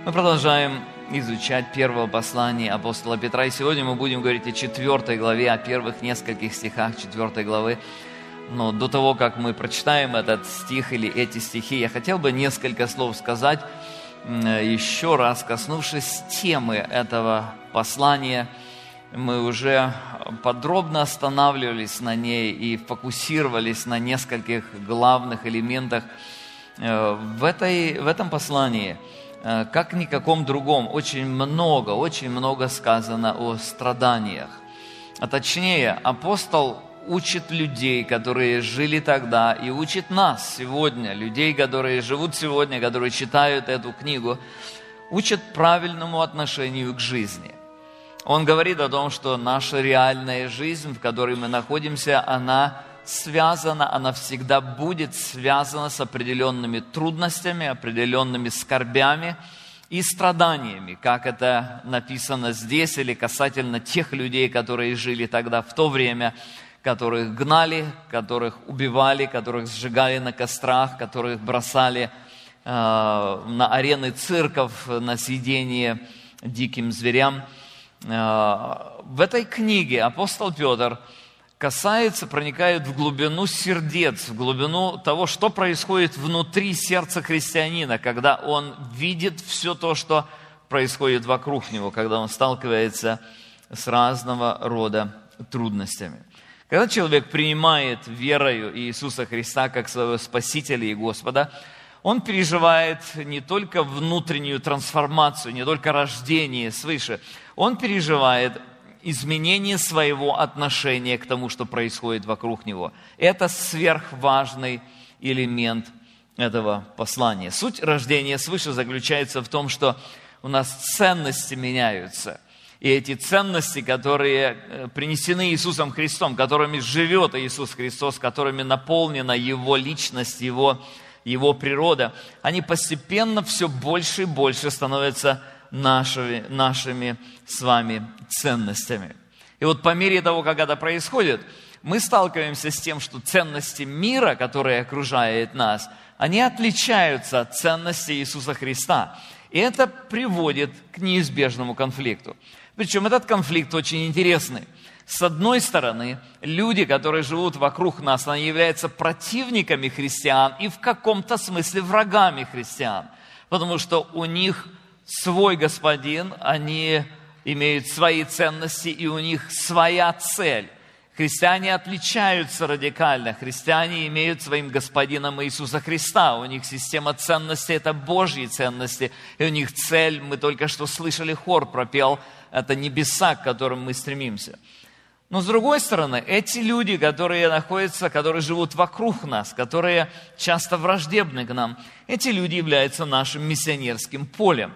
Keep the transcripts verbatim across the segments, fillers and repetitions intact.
Мы продолжаем изучать первое послание апостола Петра, и сегодня мы будем говорить о четвертой главе, о первых нескольких стихах четвертой главы. Но до того, как мы прочитаем этот стих или эти стихи, я хотел бы несколько слов сказать, еще раз коснувшись темы этого послания. Мы уже подробно останавливались на ней и фокусировались на нескольких главных элементах. В, этой, в этом послании, как ни каком другом, очень много, очень много сказано о страданиях. А точнее, апостол учит людей, которые жили тогда, и учит нас сегодня, людей, которые живут сегодня, которые читают эту книгу, учат правильному отношению к жизни. Он говорит о том, что наша реальная жизнь, в которой мы находимся, она связана, она всегда будет связана с определенными трудностями, определенными скорбями и страданиями, как это написано здесь, или касательно тех людей, которые жили тогда в то время, которых гнали, которых убивали, которых сжигали на кострах, которых бросали э, на арены цирков, на съедение диким зверям. Э, в этой книге апостол Петр касается, проникает в глубину сердец, в глубину того, что происходит внутри сердца христианина, когда он видит все то, что происходит вокруг него, когда он сталкивается с разного рода трудностями. Когда человек принимает верою Иисуса Христа как своего Спасителя и Господа, он переживает не только внутреннюю трансформацию, не только рождение свыше, он переживает изменение своего отношения к тому, что происходит вокруг него. Это сверхважный элемент этого послания. Суть рождения свыше заключается в том, что у нас ценности меняются. И эти ценности, которые принесены Иисусом Христом, которыми живет Иисус Христос, которыми наполнена Его личность, Его, Его природа, они постепенно все больше и больше становятся нашими, нашими с вами ценностями. И вот по мере того, как это происходит, мы сталкиваемся с тем, что ценности мира, которые окружают нас, они отличаются от ценностей Иисуса Христа. И это приводит к неизбежному конфликту. Причем этот конфликт очень интересный. С одной стороны, люди, которые живут вокруг нас, они являются противниками христиан и в каком-то смысле врагами христиан. Потому что у них свой господин, они имеют свои ценности и у них своя цель. Христиане отличаются радикально. Христиане имеют своим господином Иисуса Христа. У них система ценностей – это Божьи ценности. И у них цель, мы только что слышали, хор пропел, это небеса, к которым мы стремимся. Но с другой стороны, эти люди, которые находятся, которые живут вокруг нас, которые часто враждебны к нам, эти люди являются нашим миссионерским полем.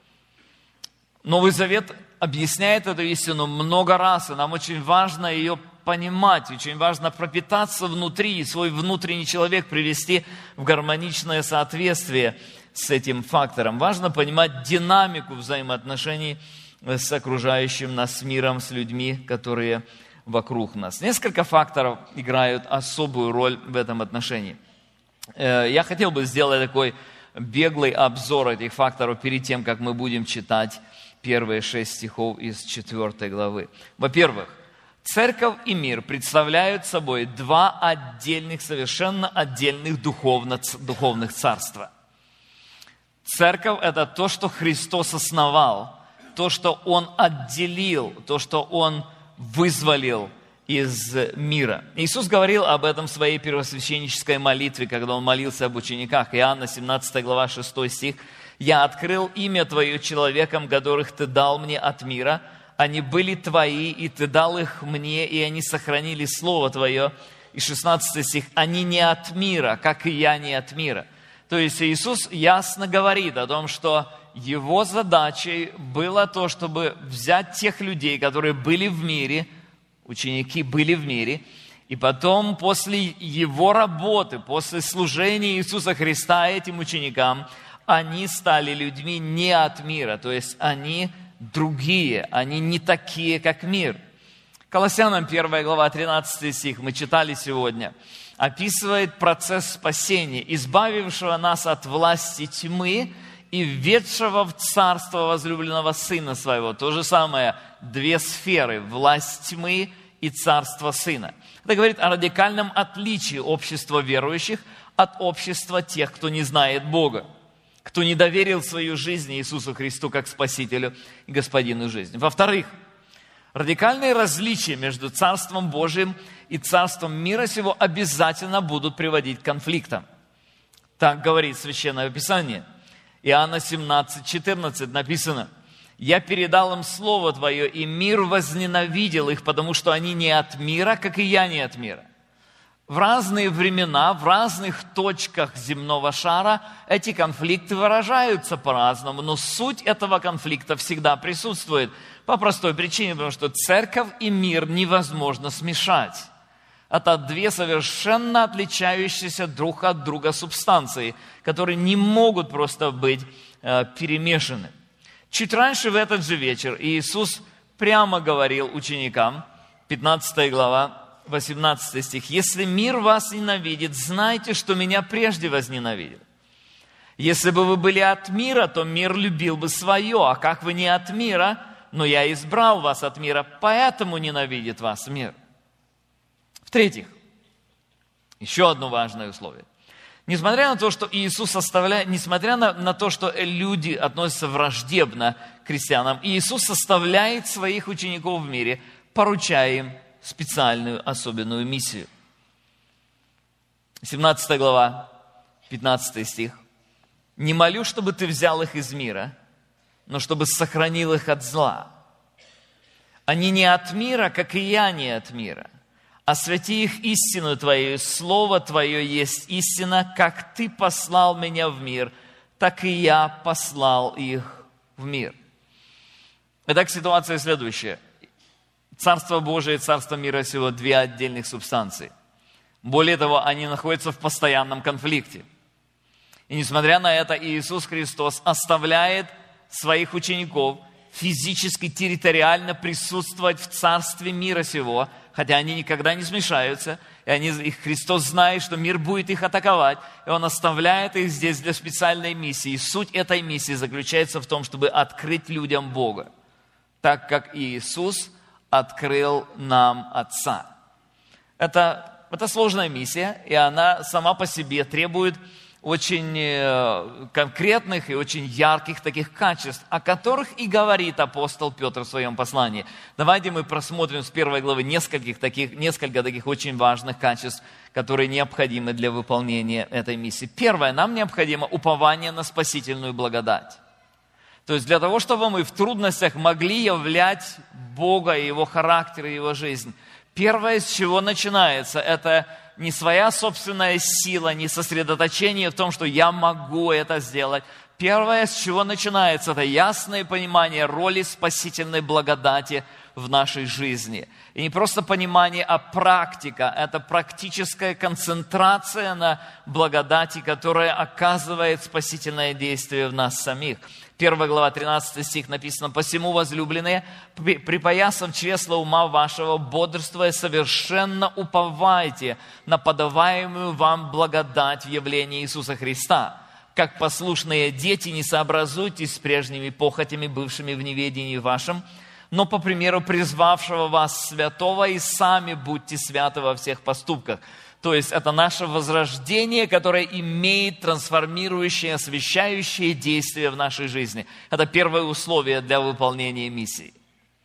Новый Завет объясняет эту истину много раз, и нам очень важно ее понимать, очень важно пропитаться внутри и свой внутренний человек привести в гармоничное соответствие с этим фактором. Важно понимать динамику взаимоотношений с окружающим нас миром, с людьми, которые вокруг нас. Несколько факторов играют особую роль в этом отношении. Я хотел бы сделать такой беглый обзор этих факторов перед тем, как мы будем читать первые шесть стихов из четвертой главы. Во-первых, церковь и мир представляют собой два отдельных, совершенно отдельных духовно, духовных царства. Церковь – это то, что Христос основал, то, что Он отделил, то, что Он вызволил из мира. Иисус говорил об этом в своей первосвященнической молитве, когда Он молился об учениках. Иоанна семнадцатая глава, шестой стих. «Я открыл имя Твое человекам, которых Ты дал мне от мира. Они были Твои, и Ты дал их мне, и они сохранили Слово Твое». И шестнадцатый стих. «Они не от мира, как и я не от мира». То есть Иисус ясно говорит о том, что Его задачей было то, чтобы взять тех людей, которые были в мире, ученики были в мире, и потом после Его работы, после служения Иисуса Христа этим ученикам, они стали людьми не от мира, то есть они другие, они не такие, как мир. Колоссянам первая глава, тринадцатый стих, мы читали сегодня, описывает процесс спасения, избавившего нас от власти тьмы и введшего в царство возлюбленного Сына Своего». То же самое, две сферы – власть тьмы и царство Сына. Это говорит о радикальном отличии общества верующих от общества тех, кто не знает Бога, кто не доверил свою жизнь Иисусу Христу как Спасителю и Господину жизни. Во-вторых, радикальные различия между Царством Божиим и Царством мира сего обязательно будут приводить к конфликтам. Так говорит Священное Писание. Иоанна семнадцать, четырнадцать написано: «Я передал им Слово Твое, и мир возненавидел их, потому что они не от мира, как и я не от мира». В разные времена, в разных точках земного шара эти конфликты выражаются по-разному, но суть этого конфликта всегда присутствует по простой причине, потому что церковь и мир невозможно смешать. Это две совершенно отличающиеся друг от друга субстанции, которые не могут просто быть э, перемешаны. Чуть раньше в этот же вечер Иисус прямо говорил ученикам, пятнадцатая глава, восемнадцатый стих: «Если мир вас ненавидит, знайте, что меня прежде возненавидел. Если бы вы были от мира, то мир любил бы свое, а как вы не от мира, но я избрал вас от мира, поэтому ненавидит вас мир». В-третьих, еще одно важное условие. Несмотря на то, что Иисус оставляет, несмотря на, на то, что люди относятся враждебно к христианам, Иисус оставляет своих учеников в мире, поручая им специальную, особенную миссию. семнадцатая глава, пятнадцатый стих. «Не молю, чтобы ты взял их из мира, но чтобы сохранил их от зла. Они не от мира, как и я не от мира. Освяти их истину Твою, Слово Твое есть истина, как Ты послал меня в мир, так и я послал их в мир». Итак, ситуация следующая. Царство Божие и Царство мира сего – две отдельных субстанции. Более того, они находятся в постоянном конфликте. И несмотря на это, Иисус Христос оставляет своих учеников физически, территориально присутствовать в Царстве мира сего, хотя они никогда не смешаются, и, они, и Христос знает, что мир будет их атаковать, и Он оставляет их здесь для специальной миссии. И суть этой миссии заключается в том, чтобы открыть людям Бога, так как Иисус открыл нам Отца. Это, это сложная миссия, и она сама по себе требует очень конкретных и очень ярких таких качеств, о которых и говорит апостол Петр в своем послании. Давайте мы просмотрим с первой главы нескольких таких, несколько таких очень важных качеств, которые необходимы для выполнения этой миссии. Первое, нам необходимо упование на спасительную благодать. То есть для того, чтобы мы в трудностях могли являть Бога и Его характер, и Его жизнь, первое, с чего начинается, это не своя собственная сила, не сосредоточение в том, что я могу это сделать. Первое, с чего начинается, это ясное понимание роли спасительной благодати в нашей жизни. И не просто понимание, а практика. Это практическая концентрация на благодати, которая оказывает спасительное действие в нас самих. Первая глава, тринадцатый стих написано: «Посему, возлюбленные, припоясав чресла ума вашего, бодрствуя, совершенно уповайте на подаваемую вам благодать в явлении Иисуса Христа. Как послушные дети, не сообразуйтесь с прежними похотями, бывшими в неведении вашем, но по примеру призвавшего вас святого, и сами будьте святы во всех поступках». То есть это наше возрождение, которое имеет трансформирующее, освящающее действие в нашей жизни. Это первое условие для выполнения миссии.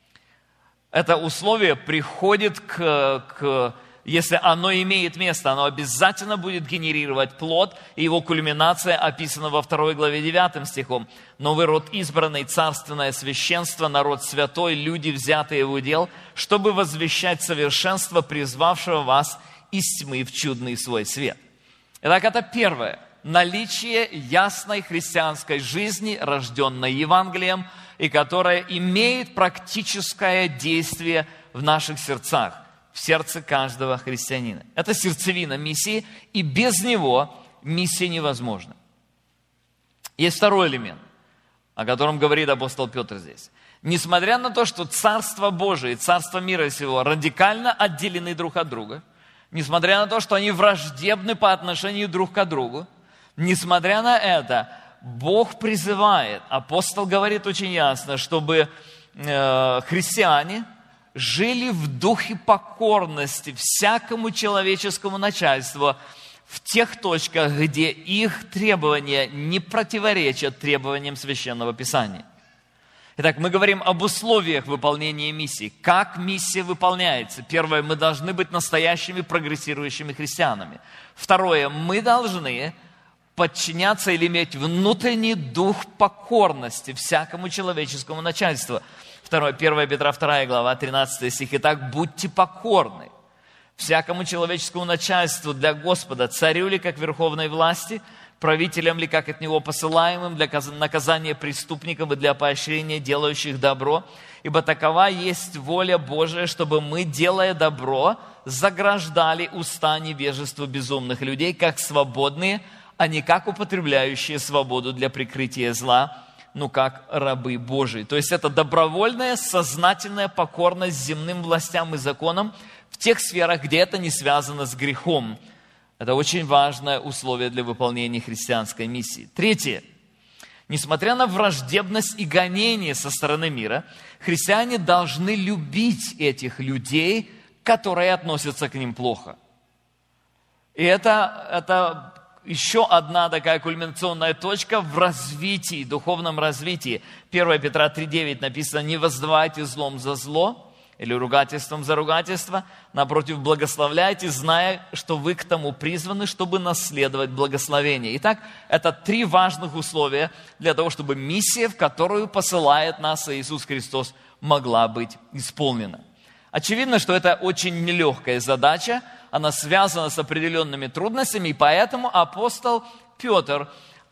Это условие приходит к, к, если оно имеет место, оно обязательно будет генерировать плод, и его кульминация описана во второй главе девятым стихом. «Но вы род избранный, царственное священство, народ святой, люди, взятые в удел, чтобы возвещать совершенство призвавшего вас из тьмы в чудный свой свет». Итак, это первое. Наличие ясной христианской жизни, рожденной Евангелием, и которая имеет практическое действие в наших сердцах, в сердце каждого христианина. Это сердцевина миссии, и без него миссия невозможна. Есть второй элемент, о котором говорит апостол Петр здесь. Несмотря на то, что Царство Божие и Царство мира сего радикально отделены друг от друга, несмотря на то, что они враждебны по отношению друг к другу, несмотря на это, Бог призывает, апостол говорит очень ясно, чтобы э, христиане жили в духе покорности всякому человеческому начальству в тех точках, где их требования не противоречат требованиям Священного Писания. Итак, мы говорим об условиях выполнения миссии. Как миссия выполняется? Первое, мы должны быть настоящими прогрессирующими христианами. Второе, мы должны подчиняться или иметь внутренний дух покорности всякому человеческому начальству. Второе, первое Петра вторая глава, тринадцатый стих. Итак, будьте покорны всякому человеческому начальству для Господа, царю ли как верховной власти, правителям ли как от него посылаемым для наказания преступников и для поощрения делающих добро, ибо такова есть воля Божия, чтобы мы, делая добро, заграждали уста невежеству безумных людей, как свободные, а не как употребляющие свободу для прикрытия зла, но как рабы Божии. То есть это добровольная, сознательная покорность земным властям и законам в тех сферах, где это не связано с грехом. Это очень важное условие для выполнения христианской миссии. Третье. Несмотря на враждебность и гонение со стороны мира, христиане должны любить этих людей, которые относятся к ним плохо. И это, это еще одна такая кульминационная точка в развитии, духовном развитии. первое Петра три девять написано: «Не воздавайте злом за зло, или ругательством за ругательство, напротив, благословляйте, зная, что вы к тому призваны, чтобы наследовать благословение». Итак, это три важных условия для того, чтобы миссия, в которую посылает нас Иисус Христос, могла быть исполнена. Очевидно, что это очень нелегкая задача, она связана с определенными трудностями, и поэтому апостол Петр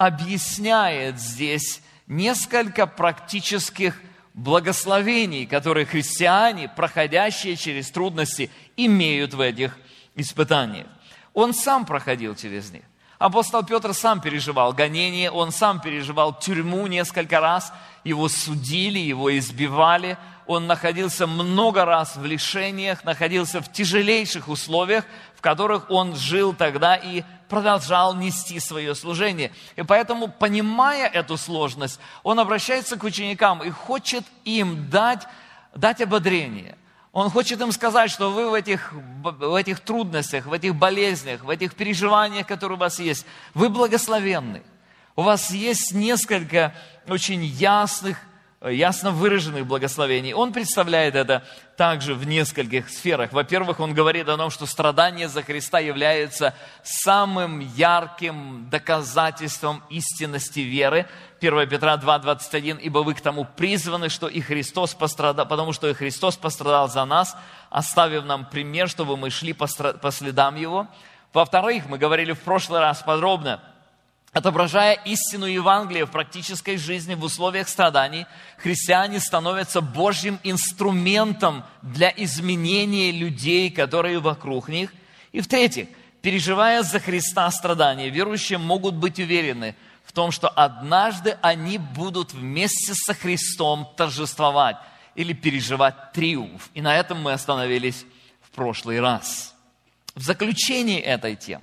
объясняет здесь несколько практических благословений, которые христиане, проходящие через трудности, имеют в этих испытаниях. Он сам проходил через них. Апостол Петр сам переживал гонение, он сам переживал тюрьму несколько раз, его судили, его избивали, он находился много раз в лишениях, находился в тяжелейших условиях, в которых он жил тогда и продолжал нести свое служение. И поэтому, понимая эту сложность, он обращается к ученикам и хочет им дать, дать ободрение. Он хочет им сказать, что вы в этих, в этих трудностях, в этих болезнях, в этих переживаниях, которые у вас есть, вы благословенны. У вас есть несколько очень ясных, ясно выраженных благословений. Он представляет это также в нескольких сферах. Во-первых, он говорит о том, что страдание за Христа является самым ярким доказательством истинности веры. первое Петра два двадцать один. «Ибо вы к тому призваны, что и Христос пострадал, потому что и Христос пострадал за нас, оставив нам пример, чтобы мы шли по следам Его». Во-вторых, мы говорили в прошлый раз подробно, отображая истину Евангелия в практической жизни в условиях страданий, христиане становятся Божьим инструментом для изменения людей, которые вокруг них. И в-третьих, переживая за Христа страдания, верующие могут быть уверены в том, что однажды они будут вместе со Христом торжествовать или переживать триумф. И на этом мы остановились в прошлый раз. В заключении этой темы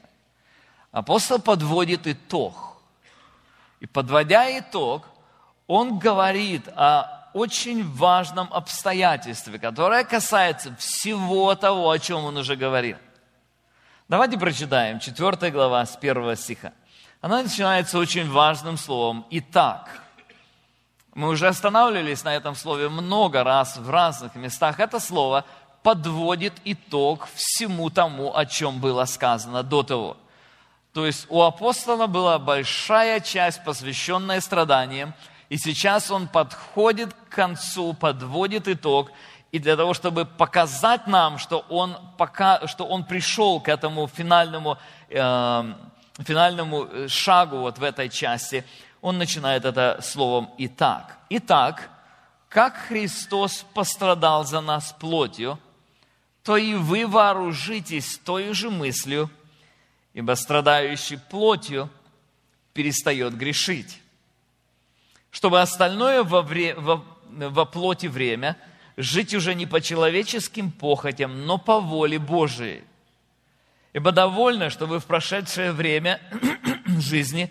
апостол подводит итог. И подводя итог, он говорит о очень важном обстоятельстве, которое касается всего того, о чем он уже говорил. Давайте прочитаем четвёртая глава с первого стиха. Она начинается очень важным словом «итак». Мы уже останавливались на этом слове много раз в разных местах. Это слово подводит итог всему тому, о чем было сказано до того. То есть у апостола была большая часть, посвященная страданиям, и сейчас он подходит к концу, подводит итог, и для того, чтобы показать нам, что он, пока, что он пришел к этому финальному, э, финальному шагу вот в этой части, он начинает это словом «итак». «Итак, как Христос пострадал за нас плотью, то и вы вооружитесь той же мыслью, ибо страдающий плотью перестает грешить, чтобы остальное во, вре, во, во плоти время жить уже не по человеческим похотям, но по воле Божией. Ибо довольно, что вы в прошедшее время жизни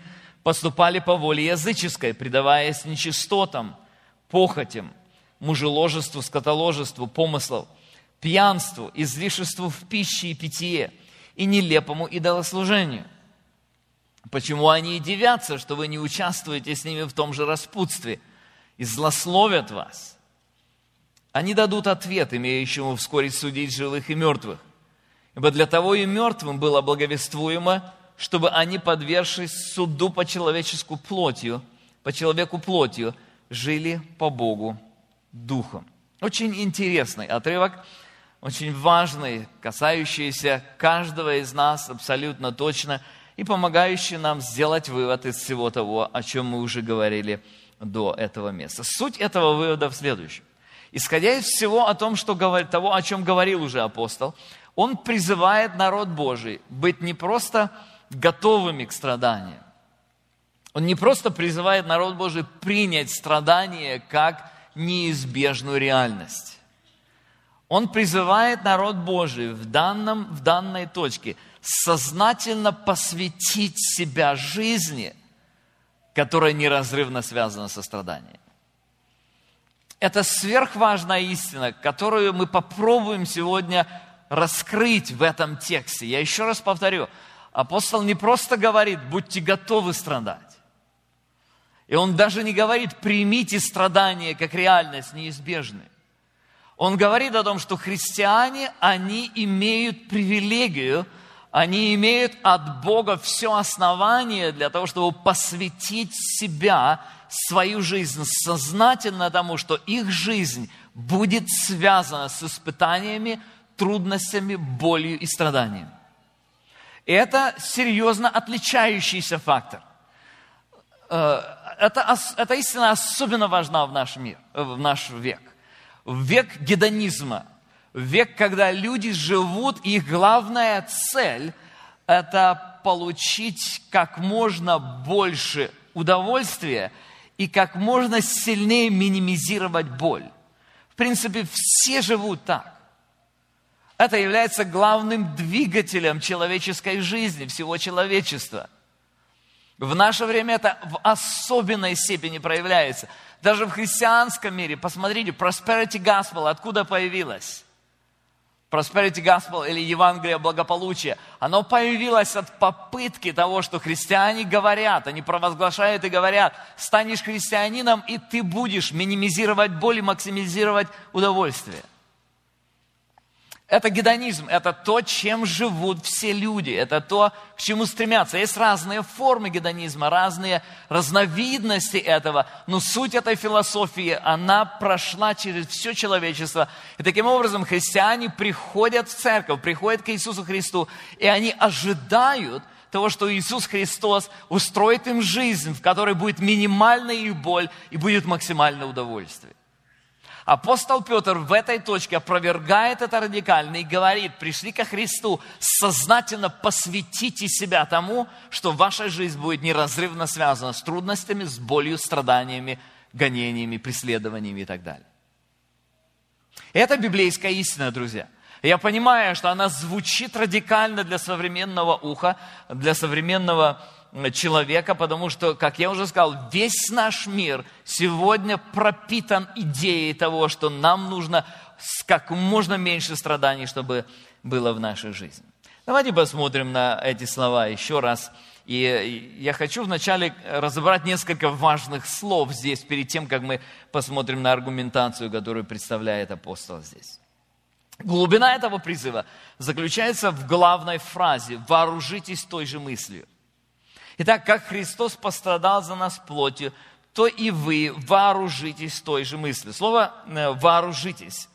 поступали по воле языческой, предаваясь нечистотам, похотям, мужеложеству, скотоложеству, помыслов, пьянству, излишеству в пище и питье и нелепому идолослужению. Почему они и дивятся, что вы не участвуете с ними в том же распутстве, и злословят вас? Они дадут ответ, имеющему вскоре судить живых и мертвых. Ибо для того и мертвым было благовествуемо, чтобы они, подвергшись суду по человеческому плотью, по человеку плотью, жили по Богу духом. Очень интересный отрывок, очень важный, касающийся каждого из нас абсолютно точно и помогающий нам сделать вывод из всего того, о чем мы уже говорили до этого места. Суть этого вывода в следующем. Исходя из всего о том, что, того, о чем говорил уже апостол, он призывает народ Божий быть не просто готовыми к страданиям. Он не просто призывает народ Божий принять страдания как неизбежную реальность. Он призывает народ Божий в, данном, в данной точке сознательно посвятить себя жизни, которая неразрывно связана со страданием. Это сверхважная истина, которую мы попробуем сегодня раскрыть в этом тексте. Я еще раз повторю, апостол не просто говорит, будьте готовы страдать. И он даже не говорит, примите страдания как реальность неизбежную. Он говорит о том, что христиане, они имеют привилегию, они имеют от Бога все основание для того, чтобы посвятить себя, свою жизнь сознательно тому, что их жизнь будет связана с испытаниями, трудностями, болью и страданием. И это серьезно отличающийся фактор. Это, эта истина особенно важна в наш мир, в наш век. В век гедонизма, в век, когда люди живут, и их главная цель – это получить как можно больше удовольствия и как можно сильнее минимизировать боль. В принципе, все живут так. Это является главным двигателем человеческой жизни, всего человечества. В наше время это в особенной степени проявляется. Даже в христианском мире, посмотрите, prosperity gospel, откуда появилось? Prosperity gospel или Евангелие благополучия, оно появилось от попытки того, что христиане говорят, они провозглашают и говорят, станешь христианином, и ты будешь минимизировать боль и максимизировать удовольствие. Это гедонизм, это то, чем живут все люди, это то, к чему стремятся. Есть разные формы гедонизма, разные разновидности этого, но суть этой философии, она прошла через все человечество. И таким образом христиане приходят в церковь, приходят к Иисусу Христу, и они ожидают того, что Иисус Христос устроит им жизнь, в которой будет минимальная их боль и будет максимальное удовольствие. Апостол Петр в этой точке опровергает это радикально и говорит, пришли ко Христу, сознательно посвятите себя тому, что ваша жизнь будет неразрывно связана с трудностями, с болью, страданиями, гонениями, преследованиями и так далее. Это библейская истина, друзья. Я понимаю, что она звучит радикально для современного уха, для современного человека, потому что, как я уже сказал, весь наш мир сегодня пропитан идеей того, что нам нужно как можно меньше страданий, чтобы было в нашей жизни. Давайте посмотрим на эти слова еще раз. И я хочу вначале разобрать несколько важных слов здесь, перед тем, как мы посмотрим на аргументацию, которую представляет апостол здесь. Глубина этого призыва заключается в главной фразе «вооружитесь той же мыслью». Итак, как Христос пострадал за нас плотью, то и вы вооружитесь той же мыслью. Слово «вооружитесь».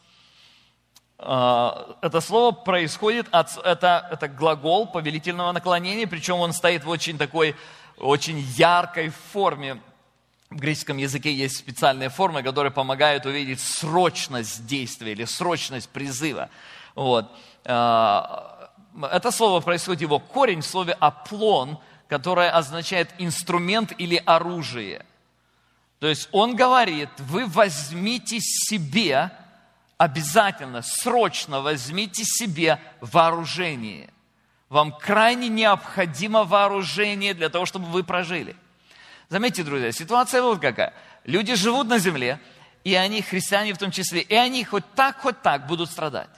Это слово происходит от... Это, это глагол повелительного наклонения, причем он стоит в очень такой, очень яркой форме. В греческом языке есть специальные формы, которые помогают увидеть срочность действия или срочность призыва. Вот. Это слово происходит, его корень в слове «аплон», которое означает инструмент или оружие. То есть он говорит, вы возьмите себе, обязательно, срочно возьмите себе вооружение. Вам крайне необходимо вооружение для того, чтобы вы прожили. Заметьте, друзья, ситуация вот какая. Люди живут на земле, и они, христиане в том числе, и они хоть так, хоть так будут страдать.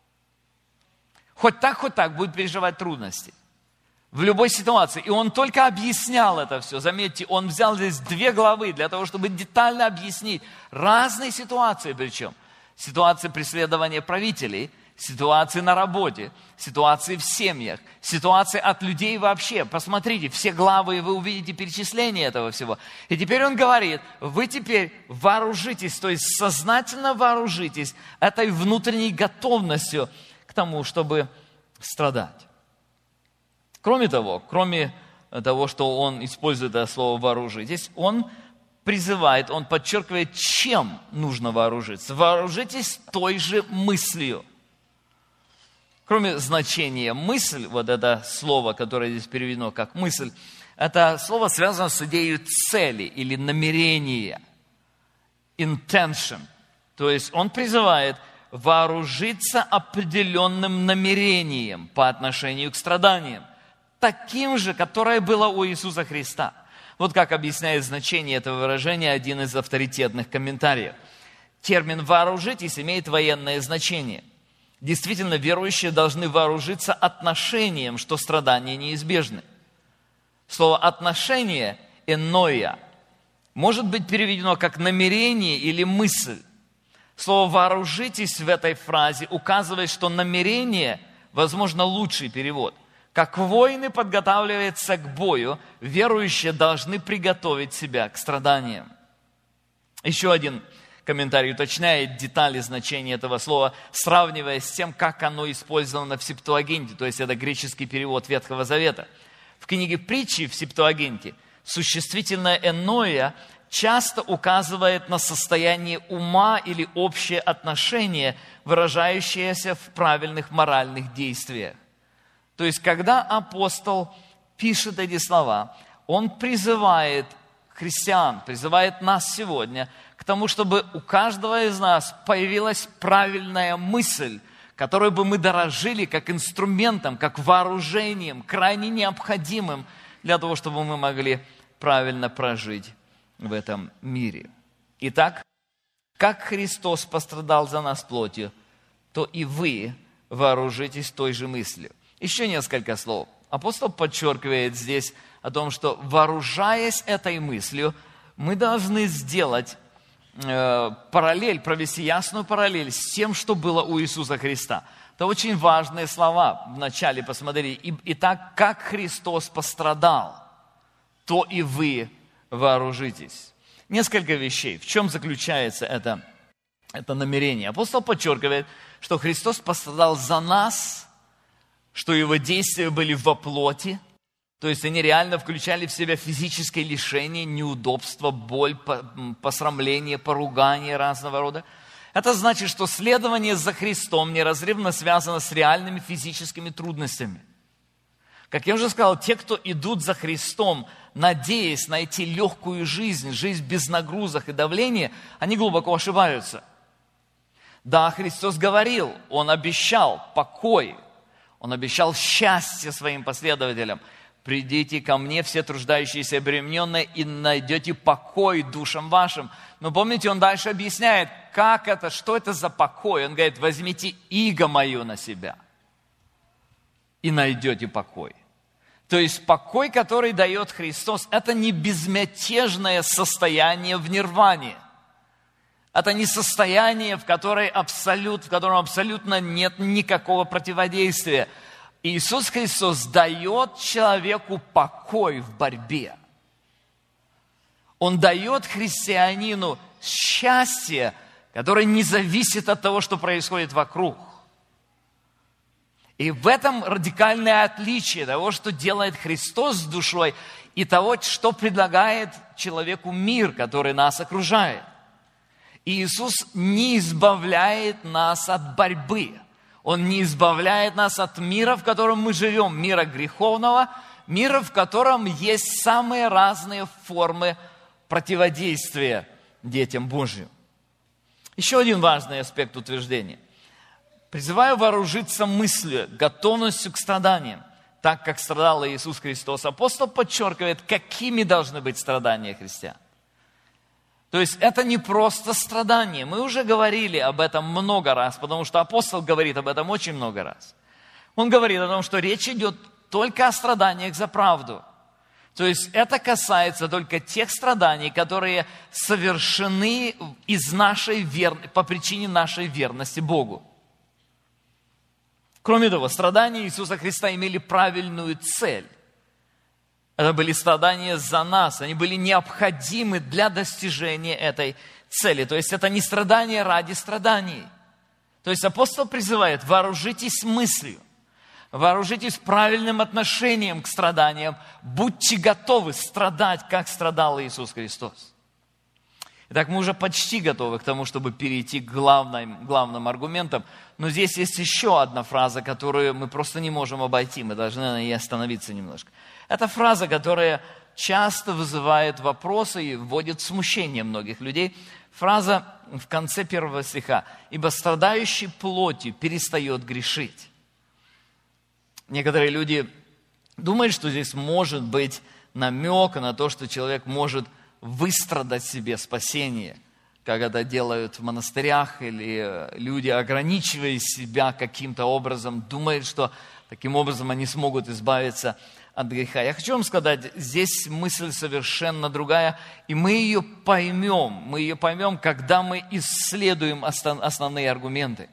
Хоть так, хоть так будут переживать трудности. В любой ситуации. И он только объяснял это все. Заметьте, он взял здесь две главы для того, чтобы детально объяснить разные ситуации причем. Ситуации преследования правителей, ситуации на работе, ситуации в семьях, ситуации от людей вообще. Посмотрите, все главы, и вы увидите перечисление этого всего. И теперь он говорит, вы теперь вооружитесь, то есть сознательно вооружитесь этой внутренней готовностью к тому, чтобы страдать. Кроме того, кроме того, что он использует это слово «вооружитесь», он призывает, он подчеркивает, чем нужно вооружиться. Вооружитесь той же мыслью. Кроме значения «мысль», вот это слово, которое здесь переведено как «мысль», это слово связано с идеей цели или намерения, intention. То есть он призывает вооружиться определенным намерением по отношению к страданиям, таким же, которое было у Иисуса Христа. Вот как объясняет значение этого выражения один из авторитетных комментариев. Термин «вооружитесь» имеет военное значение. Действительно, верующие должны вооружиться отношением, что страдания неизбежны. Слово «отношение» «эноия» может быть переведено как намерение или мысль. Слово «вооружитесь» в этой фразе указывает, что намерение, возможно, лучший перевод. Как воины подготавливаются к бою, верующие должны приготовить себя к страданиям. Еще один комментарий уточняет детали значения этого слова, сравнивая с тем, как оно использовано в Септуагинте, то есть это греческий перевод Ветхого Завета. В книге Притчи в Септуагинте существительное «эноия» часто указывает на состояние ума или общее отношение, выражающееся в правильных моральных действиях. То есть, когда апостол пишет эти слова, он призывает христиан, призывает нас сегодня к тому, чтобы у каждого из нас появилась правильная мысль, которой бы мы дорожили как инструментом, как вооружением, крайне необходимым для того, чтобы мы могли правильно прожить в этом мире. Итак, как Христос пострадал за нас плотью, то и вы вооружитесь той же мыслью. Еще несколько слов. Апостол подчеркивает здесь о том, что, вооружаясь этой мыслью, мы должны сделать э, параллель, провести ясную параллель с тем, что было у Иисуса Христа. Это очень важные слова. Вначале посмотри. Итак, как Христос пострадал, то и вы вооружитесь. Несколько вещей. В чем заключается это, это намерение? Апостол подчеркивает, что Христос пострадал за нас, что его действия были во плоти, то есть они реально включали в себя физическое лишение, неудобство, боль, посрамление, поругание разного рода. Это значит, что следование за Христом неразрывно связано с реальными физическими трудностями. Как я уже сказал, те, кто идут за Христом, надеясь найти легкую жизнь, жизнь без нагрузок и давления, они глубоко ошибаются. Да, Христос говорил, Он обещал покой, Он обещал счастье своим последователям. Придите ко мне, все труждающиеся и обремененные, и найдете покой душам вашим. Но помните, Он дальше объясняет, как это, что это за покой. Он говорит, возьмите иго мое на себя, и найдете покой. То есть покой, который дает Христос, это не безмятежное состояние в нирване. Это не состояние, в, которой абсолют, в котором абсолютно нет никакого противодействия. Иисус Христос дает человеку покой в борьбе. Он дает христианину счастье, которое не зависит от того, что происходит вокруг. И в этом радикальное отличие того, что делает Христос с душой, и того, что предлагает человеку мир, который нас окружает. Иисус не избавляет нас от борьбы. Он не избавляет нас от мира, в котором мы живем, мира греховного, мира, в котором есть самые разные формы противодействия детям Божьим. Еще один важный аспект утверждения. Призываю вооружиться мыслью, готовностью к страданиям. так, как страдал Иисус Христос, апостол подчеркивает, какими должны быть страдания христиан. То есть это не просто страдание. Мы уже говорили об этом много раз, потому что апостол говорит об этом очень много раз. Он говорит о том, что речь идет только о страданиях за правду. То есть это касается только тех страданий, которые совершены из нашей вер... по причине нашей верности Богу. Кроме того, страдания Иисуса Христа имели правильную цель. Это были страдания за нас, они были необходимы для достижения этой цели. То есть это не страдания ради страданий. То есть апостол призывает: вооружитесь мыслью, вооружитесь правильным отношением к страданиям, будьте готовы страдать, как страдал Иисус Христос. Итак, мы уже почти готовы к тому, чтобы перейти к главным, главным аргументам. Но здесь есть еще одна фраза, которую мы просто не можем обойти. Мы должны на ней остановиться немножко. Это фраза, которая часто вызывает вопросы и вводит в смущение многих людей. Фраза в конце первого стиха: «Ибо страдающий плотью перестает грешить». Некоторые люди думают, что здесь может быть намек на то, что человек может выстрадать себе спасение, как это делают в монастырях, или люди, ограничивая себя каким-то образом, думают, что таким образом они смогут избавиться от греха. Я хочу вам сказать, здесь мысль совершенно другая, и мы ее поймем, мы ее поймем, когда мы исследуем основные аргументы.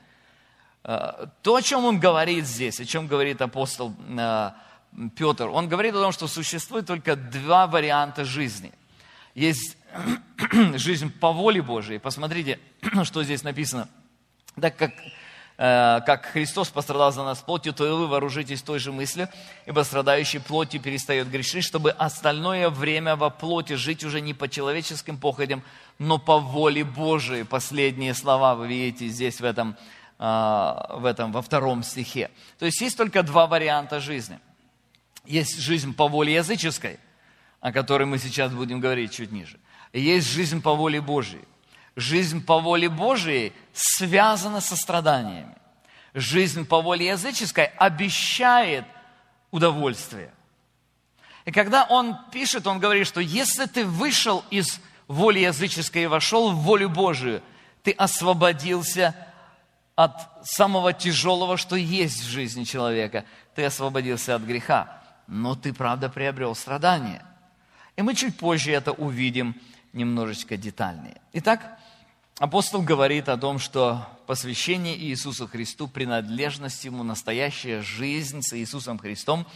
То, о чем он говорит здесь, о чем говорит апостол Петр, он говорит о том, что существует только два варианта жизни. Есть жизнь по воле Божией. Посмотрите, что здесь написано. Так как, э, как Христос пострадал за нас плотью, то и вы вооружитесь той же мыслью, ибо страдающий плотью перестает грешить, чтобы остальное время во плоти жить уже не по человеческим похотям, но по воле Божией. Последние слова вы видите здесь в этом, э, в этом, во втором стихе. То есть есть только два варианта жизни. Есть жизнь по воле языческой, о которой мы сейчас будем говорить чуть ниже. И есть жизнь по воле Божией. Жизнь по воле Божией связана со страданиями. Жизнь по воле языческой обещает удовольствие. И когда он пишет, он говорит, что если ты вышел из воли языческой и вошел в волю Божию, ты освободился от самого тяжелого, что есть в жизни человека. Ты освободился от греха. Но ты, правда, приобрел страдания. И мы чуть позже это увидим немножечко детальнее. Итак, апостол говорит о том, что посвящение Иисусу Христу, принадлежность Ему, настоящая жизнь с Иисусом Христом,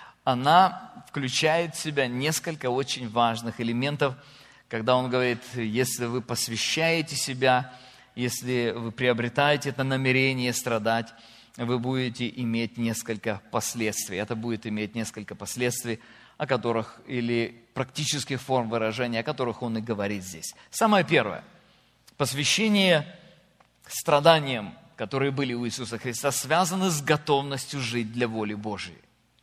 она включает в себя несколько очень важных элементов, когда он говорит: если вы посвящаете себя, если вы приобретаете это намерение страдать, вы будете иметь несколько последствий. Это будет иметь несколько последствий, о которых, или практических форм выражения, о которых он и говорит здесь. Самое первое. Посвящение страданиям, которые были у Иисуса Христа, связано с готовностью жить для воли Божией.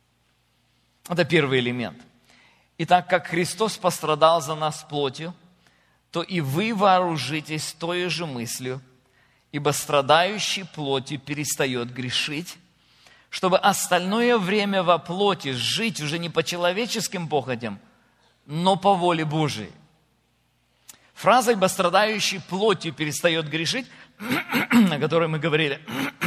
Это первый элемент. Итак, как Христос пострадал за нас плотью, то и вы вооружитесь той же мыслью, ибо страдающий плотью перестает грешить, чтобы остальное время во плоти жить уже не по человеческим похотям, но по воле Божией. Фраза «ибо страдающий плотью перестает грешить», о которой мы говорили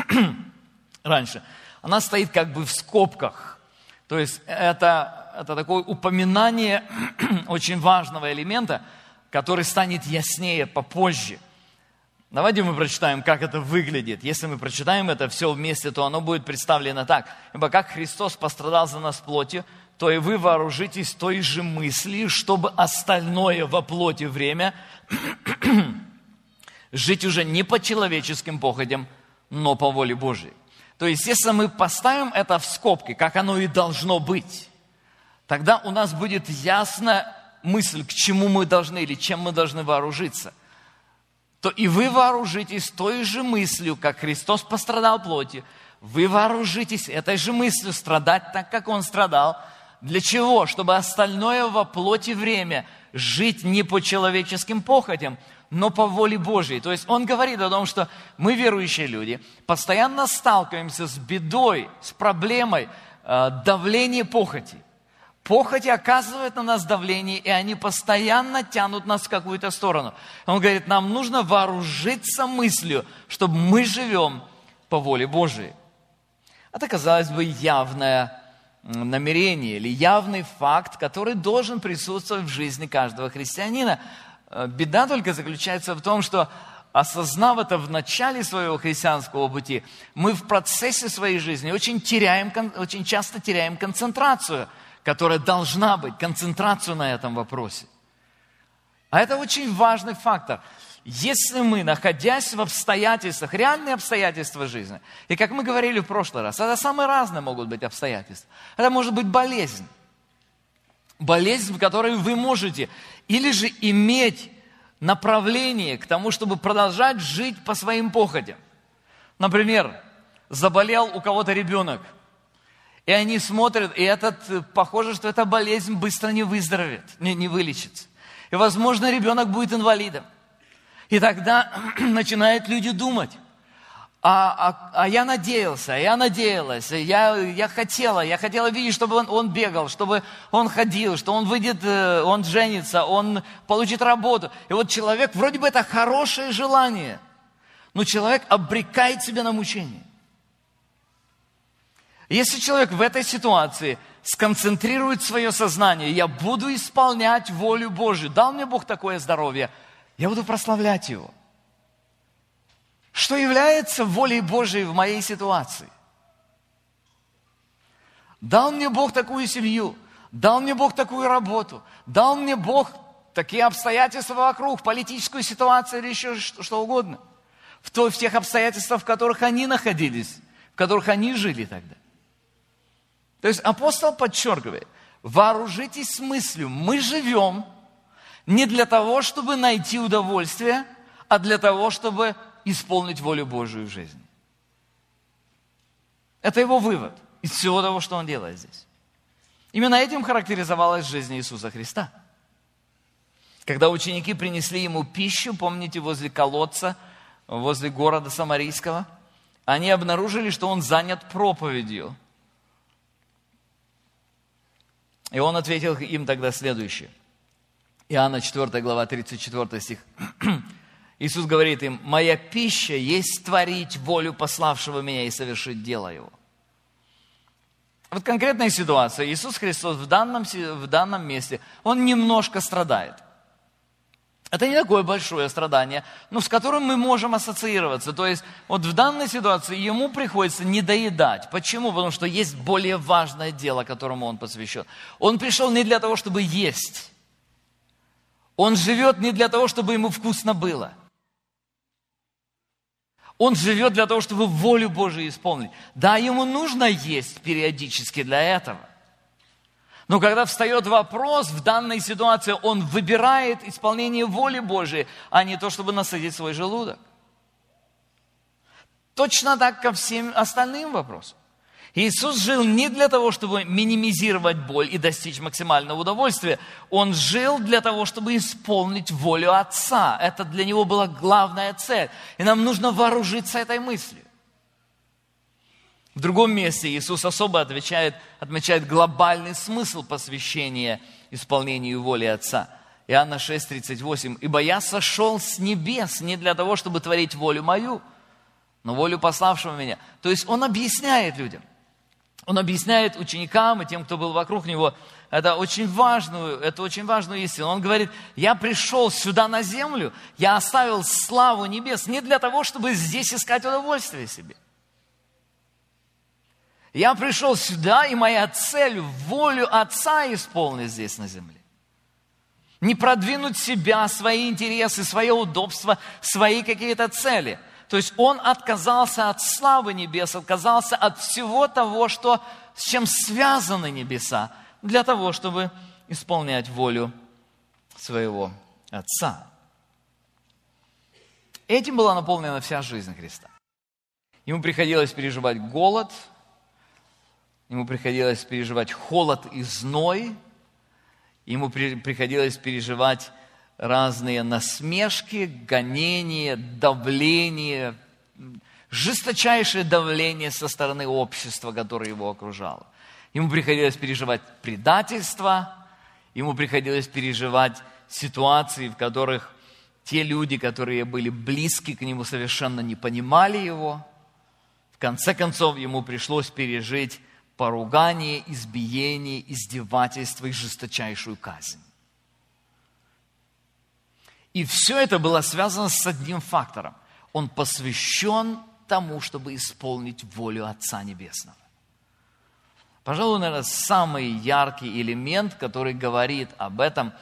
раньше, она стоит как бы в скобках. То есть это, это такое упоминание очень важного элемента, который станет яснее попозже. Давайте мы прочитаем, как это выглядит. Если мы прочитаем это все вместе, то оно будет представлено так. Ибо как Христос пострадал за нас плотью, то и вы вооружитесь той же мыслью, чтобы остальное во плоти время жить уже не по человеческим похотям, но по воле Божией. То есть, если мы поставим это в скобки, как оно и должно быть, тогда у нас будет ясна мысль, к чему мы должны или чем мы должны вооружиться. То и вы вооружитесь той же мыслью, как Христос пострадал плотью. Вы вооружитесь этой же мыслью страдать так, как Он страдал. Для чего? Чтобы остальное во плоти время жить не по человеческим похотям, но по воле Божьей. То есть Он говорит о том, что мы, верующие люди, постоянно сталкиваемся с бедой, с проблемой давление похоти. Похоть оказывает на нас давление, и они постоянно тянут нас в какую-то сторону. Он говорит, нам нужно вооружиться мыслью, чтобы мы живем по воле Божией. Это, казалось бы, явное намерение или явный факт, который должен присутствовать в жизни каждого христианина. Беда только заключается в том, что, осознав это в начале своего христианского пути, мы в процессе своей жизни очень, теряем, очень часто теряем концентрацию, которая должна быть, концентрацию на этом вопросе. А это очень важный фактор. Если мы, находясь в обстоятельствах, реальные обстоятельства жизни, и как мы говорили в прошлый раз, это самые разные могут быть обстоятельства. Это может быть болезнь. Болезнь, в которой вы можете или же иметь направление к тому, чтобы продолжать жить по своим похотям. Например, заболел у кого-то ребенок, и они смотрят, и этот, похоже, что эта болезнь быстро не выздоровеет, не, не вылечится. И, возможно, ребенок будет инвалидом. И тогда начинают люди думать, а, а, а я надеялся, я надеялась, я, я хотела, я хотела видеть, чтобы он, он бегал, чтобы он ходил, что он выйдет, он женится, он получит работу. И вот человек, вроде бы это хорошее желание, но человек обрекает себя на мучение. Если человек в этой ситуации сконцентрирует свое сознание, я буду исполнять волю Божью, дал мне Бог такое здоровье, я буду прославлять Его. Что является волей Божией в моей ситуации? Дал мне Бог такую семью, дал мне Бог такую работу, дал мне Бог такие обстоятельства вокруг, политическую ситуацию или еще что угодно. В, то, в тех обстоятельствах, в которых они находились, в которых они жили тогда. То есть апостол подчеркивает, вооружитесь с мыслью, мы живем не для того, чтобы найти удовольствие, а для того, чтобы исполнить волю Божию в жизни. Это его вывод из всего того, что он делает здесь. Именно этим характеризовалась жизнь Иисуса Христа. Когда ученики принесли ему пищу, помните, возле колодца, возле города Самарийского, они обнаружили, что он занят проповедью. И он ответил им тогда следующее. Иоанна четвёртая глава, тридцать четвёртый стих. Иисус говорит им, «Моя пища есть творить волю пославшего меня и совершить дело Его». Вот конкретная ситуация. Иисус Христос в данном, в данном месте, Он немножко страдает. Это не такое большое страдание, но с которым мы можем ассоциироваться. То есть вот в данной ситуации Ему приходится недоедать. Почему? Потому что есть более важное дело, которому Он посвящен. Он пришел не для того, чтобы есть. Он живет не для того, чтобы Ему вкусно было. Он живет для того, чтобы волю Божию исполнить. Да, Ему нужно есть периодически для этого. Но когда встает вопрос в данной ситуации, Он выбирает исполнение воли Божией, а не то, чтобы насытить свой желудок. Точно так ко всем остальным вопросам. Иисус жил не для того, чтобы минимизировать боль и достичь максимального удовольствия. Он жил для того, чтобы исполнить волю Отца. Это для Него была главная цель. И нам нужно вооружиться этой мыслью. В другом месте Иисус особо отвечает, отмечает глобальный смысл посвящения исполнению воли Отца. Иоанна шесть, тридцать восемь. «Ибо я сошел с небес не для того, чтобы творить волю мою, но волю пославшего меня». То есть Он объясняет людям. Он объясняет ученикам и тем, кто был вокруг Него, это очень важную, это очень важную истину. Он говорит, я пришел сюда на землю, я оставил славу небес не для того, чтобы здесь искать удовольствие себе. Я пришел сюда, и моя цель, волю Отца исполнить здесь на земле. Не продвинуть себя, свои интересы, свое удобство, свои какие-то цели. То есть Он отказался от славы небес, отказался от всего того, что, с чем связаны небеса, для того, чтобы исполнять волю своего Отца. Этим была наполнена вся жизнь Христа. Ему приходилось переживать голод, ему приходилось переживать холод и зной, ему при, приходилось переживать разные насмешки, гонения, давление, жесточайшее давление со стороны общества, которое его окружало. Ему приходилось переживать предательство, ему приходилось переживать ситуации, в которых те люди, которые были близки к нему, совершенно не понимали его. В конце концов, ему пришлось пережить поругание, избиение, издевательство и жесточайшую казнь. И все это было связано с одним фактором. Он посвящен тому, чтобы исполнить волю Отца Небесного. Пожалуй, наверное, самый яркий элемент, который говорит об этом,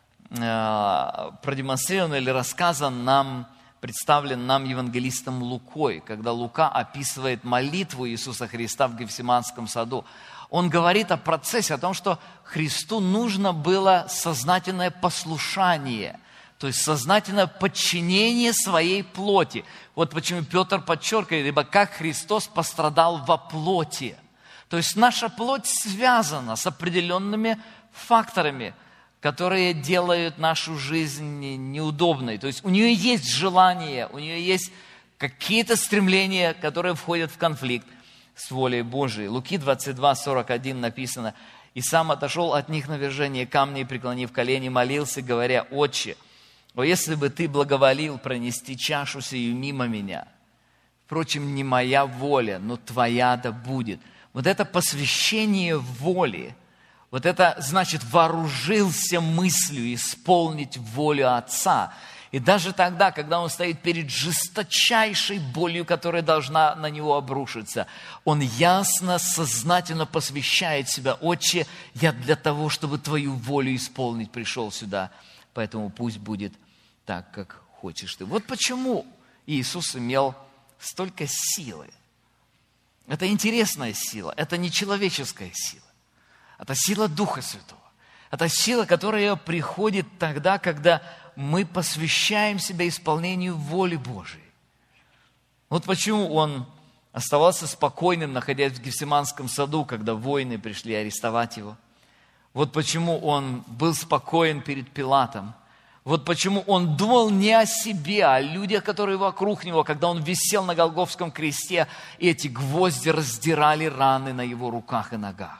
продемонстрирован или рассказан нам, представлен нам евангелистом Лукой, когда Лука описывает молитву Иисуса Христа в Гефсиманском саду. Он говорит о процессе, о том, что Христу нужно было сознательное послушание, то есть сознательное подчинение своей плоти. Вот почему Петр подчеркивает, ибо как Христос пострадал во плоти. То есть наша плоть связана с определенными факторами, которые делают нашу жизнь неудобной. То есть у нее есть желание, у нее есть какие-то стремления, которые входят в конфликт с волей Божией. Луки двадцать два, сорок один написано: «И сам отошел от них на вержение камня и, преклонив колени, молился, говоря: Отче, о, если бы Ты благоволил пронести чашу сию мимо меня. Впрочем, не моя воля, но Твоя да будет». Вот это посвящение воли, вот это значит вооружился мыслью исполнить волю Отца. И даже тогда, когда он стоит перед жесточайшей болью, которая должна на него обрушиться, он ясно, сознательно посвящает себя: Отче, я для того, чтобы Твою волю исполнить, пришел сюда. Поэтому пусть будет так, как хочешь Ты. Вот почему Иисус имел столько силы. Это интересная сила, это не человеческая сила. Это сила Духа Святого. Это сила, которая приходит тогда, когда мы посвящаем себя исполнению воли Божией. Вот почему он оставался спокойным, находясь в Гефсиманском саду, когда воины пришли арестовать его. Вот почему он был спокоен перед Пилатом. Вот почему он думал не о себе, а о людях, которые вокруг него, когда он висел на Голгофском кресте, и эти гвозди раздирали раны на его руках и ногах.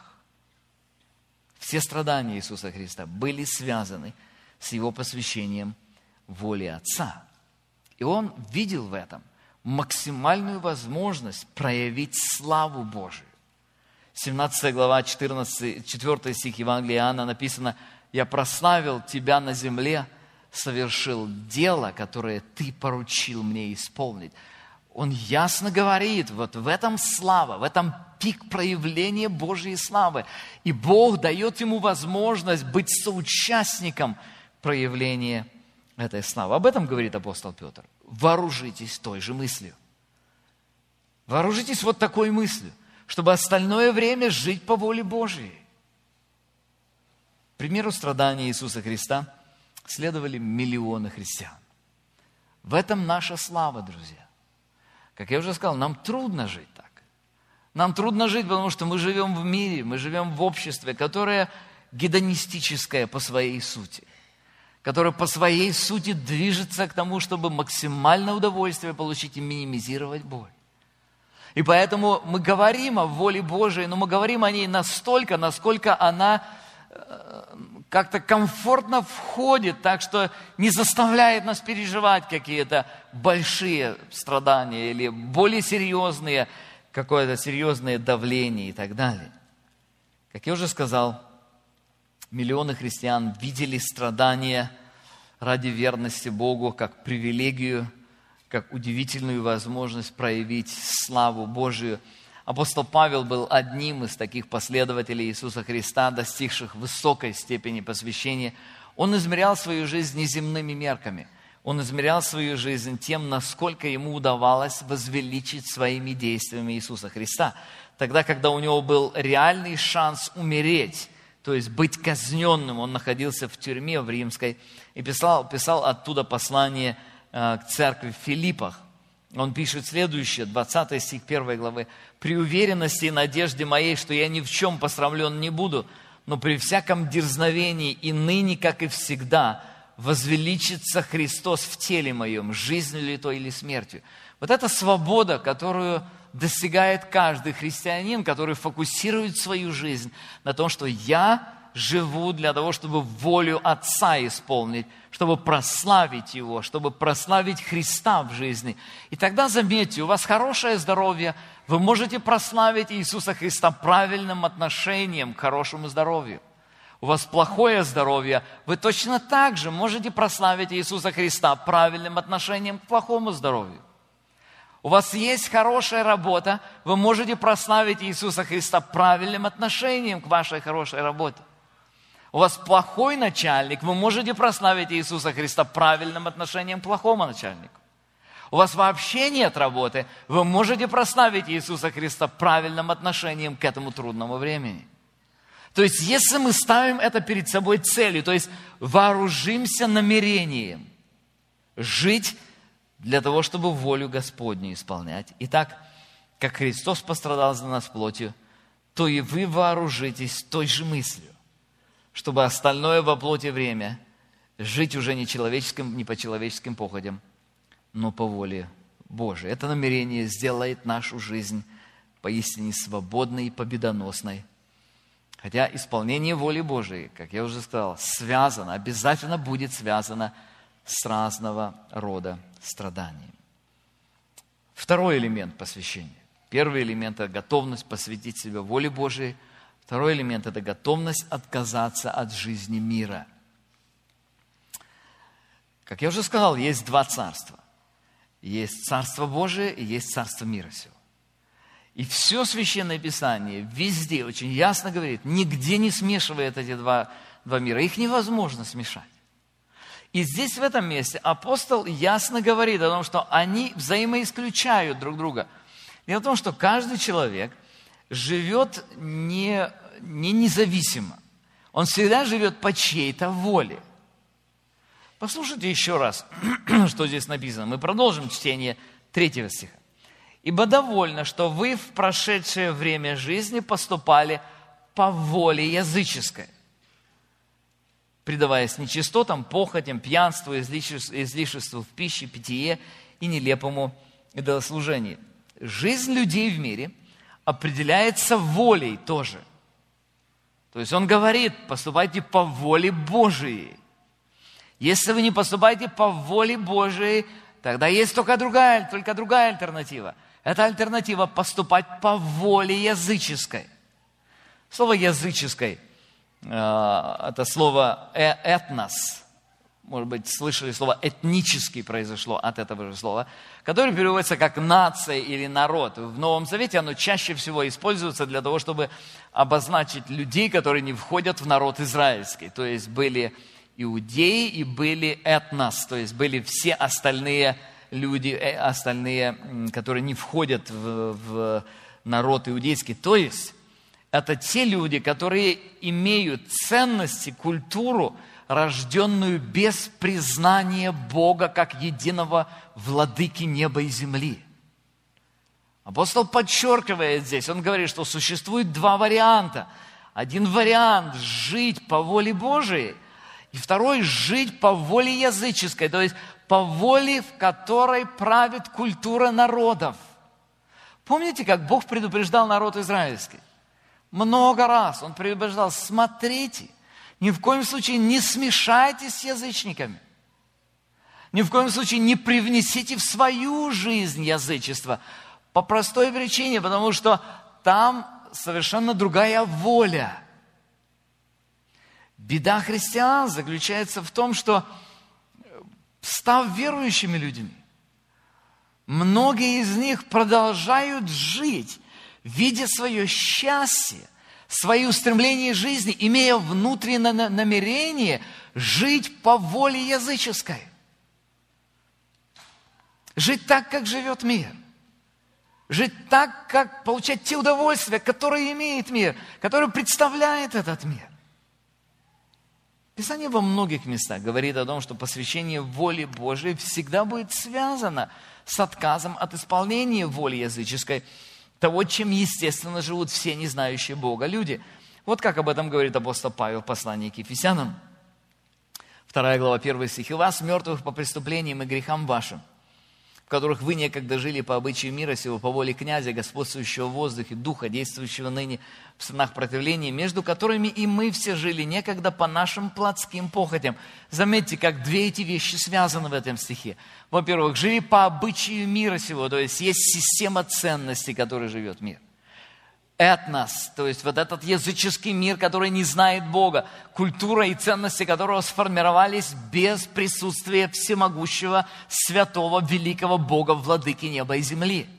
Все страдания Иисуса Христа были связаны с его посвящением воле Отца. И он видел в этом максимальную возможность проявить славу Божию. семнадцатая глава, четырнадцатый, четвёртый стих Евангелия Иоанна написано: «Я прославил Тебя на земле, совершил дело, которое Ты поручил мне исполнить». Он ясно говорит, вот в этом слава, в этом пик проявления Божьей славы. И Бог дает ему возможность быть соучастником проявления этой славы. Об этом говорит апостол Петр. Вооружитесь той же мыслью. Вооружитесь вот такой мыслью, чтобы остальное время жить по воле Божьей. К примеру страдания Иисуса Христа следовали миллионы христиан. В этом наша слава, друзья. Как я уже сказал, нам трудно жить так. Нам трудно жить, потому что мы живем в мире, мы живем в обществе, которое гедонистическое по своей сути, которое по своей сути движется к тому, чтобы максимальное удовольствие получить и минимизировать боль. И поэтому мы говорим о воле Божией, но мы говорим о ней настолько, насколько она как-то комфортно входит, так что не заставляет нас переживать какие-то большие страдания или более серьезные, какое-то серьезное давление и так далее. Как я уже сказал, миллионы христиан видели страдания ради верности Богу как привилегию, как удивительную возможность проявить славу Божию. Апостол Павел был одним из таких последователей Иисуса Христа, достигших высокой степени посвящения. Он измерял свою жизнь неземными мерками. Он измерял свою жизнь тем, насколько ему удавалось возвеличить своими действиями Иисуса Христа. Тогда, когда у него был реальный шанс умереть, то есть быть казненным, он находился в тюрьме в Римской и писал, писал оттуда послание э, к церкви в Филиппах. Он пишет следующее, двадцатый стих первой главы. «При уверенности и надежде моей, что я ни в чем посрамлен не буду, но при всяком дерзновении и ныне, как и всегда, возвеличится Христос в теле моем, жизнью ли то или смертью». Вот эта свобода, которую достигает каждый христианин, который фокусирует свою жизнь на том, что я живу для того, чтобы волю Отца исполнить, чтобы прославить Его, чтобы прославить Христа в жизни. И тогда, заметьте, у вас хорошее здоровье, вы можете прославить Иисуса Христа правильным отношением к хорошему здоровью. У вас плохое здоровье, вы точно так же можете прославить Иисуса Христа правильным отношением к плохому здоровью. У вас есть хорошая работа, вы можете прославить Иисуса Христа правильным отношением к вашей хорошей работе. У вас плохой начальник, вы можете прославить Иисуса Христа правильным отношением к плохому начальнику. У вас вообще нет работы, вы можете прославить Иисуса Христа правильным отношением к этому трудному времени. То есть, если мы ставим это перед собой целью, то есть вооружимся намерением жить для того, чтобы волю Господню исполнять. Итак, как Христос пострадал за нас плотью, то и вы вооружитесь той же мыслью, чтобы остальное во плоти время жить уже не человеческим, не по человеческим походям, но по воле Божией. Это намерение сделает нашу жизнь поистине свободной и победоносной. Хотя исполнение воли Божией, как я уже сказал, связано, обязательно будет связано с разного рода страданиями. Второй элемент посвящения. Первый элемент – это готовность посвятить себя воле Божией. Второй элемент – это готовность отказаться от жизни мира. Как я уже сказал, есть два царства. Есть Царство Божие и есть Царство мира сего. И все Священное Писание везде очень ясно говорит, нигде не смешивает эти два, два мира. Их невозможно смешать. И здесь, в этом месте, апостол ясно говорит о том, что они взаимоисключают друг друга. Дело в том, что каждый человек живет не, не независимо. Он всегда живет по чьей-то воле. Послушайте еще раз, что здесь написано. Мы продолжим чтение третьего стиха. «Ибо довольно, что вы в прошедшее время жизни поступали по воле языческой, предаваясь нечистотам, похотям, пьянству, излишеству в пище, питье и нелепому идолослужению». Жизнь людей в мире определяется волей тоже. То есть он говорит, поступайте по воле Божией. Если вы не поступаете по воле Божией, тогда есть только другая, только другая альтернатива. Это альтернатива поступать по воле языческой. Слово языческой, это слово этнос, может быть, слышали слово этнический произошло от этого же слова, которое переводится как нация или народ. В Новом Завете оно чаще всего используется для того, чтобы обозначить людей, которые не входят в народ израильский. То есть были иудеи и были этнос, то есть были все остальные люди, остальные, которые не входят в, в народ иудейский. То есть это те люди, которые имеют ценности, культуру, рожденную без признания Бога как единого владыки неба и земли. Апостол подчеркивает здесь, он говорит, что существует два варианта. Один вариант – жить по воле Божией, и второй – жить по воле языческой, то есть по воле, в которой правит культура народов. Помните, как Бог предупреждал народ израильский? Много раз Он предупреждал, смотрите, ни в коем случае не смешайтесь с язычниками. Ни в коем случае не привнесите в свою жизнь язычество. По простой причине, потому что там совершенно другая воля. Беда христиан заключается в том, что, став верующими людьми, многие из них продолжают жить, видя свое счастье, свои устремления жизни, имея внутреннее намерение жить по воле языческой. Жить так, как живет мир. Жить так, как получать те удовольствия, которые имеет мир, которые представляет этот мир. Писание во многих местах говорит о том, что посвящение воле Божией всегда будет связано с отказом от исполнения воли языческой, того, чем, естественно, живут все не знающие Бога люди. Вот как об этом говорит апостол Павел в послании к Ефесянам. Вторая глава, первый стих. «И вас, мертвых по преступлениям и грехам вашим, в которых вы некогда жили по обычаю мира сего, по воле князя, господствующего в воздухе, духа, действующего ныне в сынах противления, между которыми и мы все жили некогда по нашим плотским похотям». Заметьте, как две эти вещи связаны в этом стихе. Во-первых, жили по обычаю мира сего, то есть есть система ценностей, которой живет мир. Этнос, то есть вот этот языческий мир, который не знает Бога, культура и ценности которого сформировались без присутствия всемогущего, святого, великого Бога, владыки неба и земли.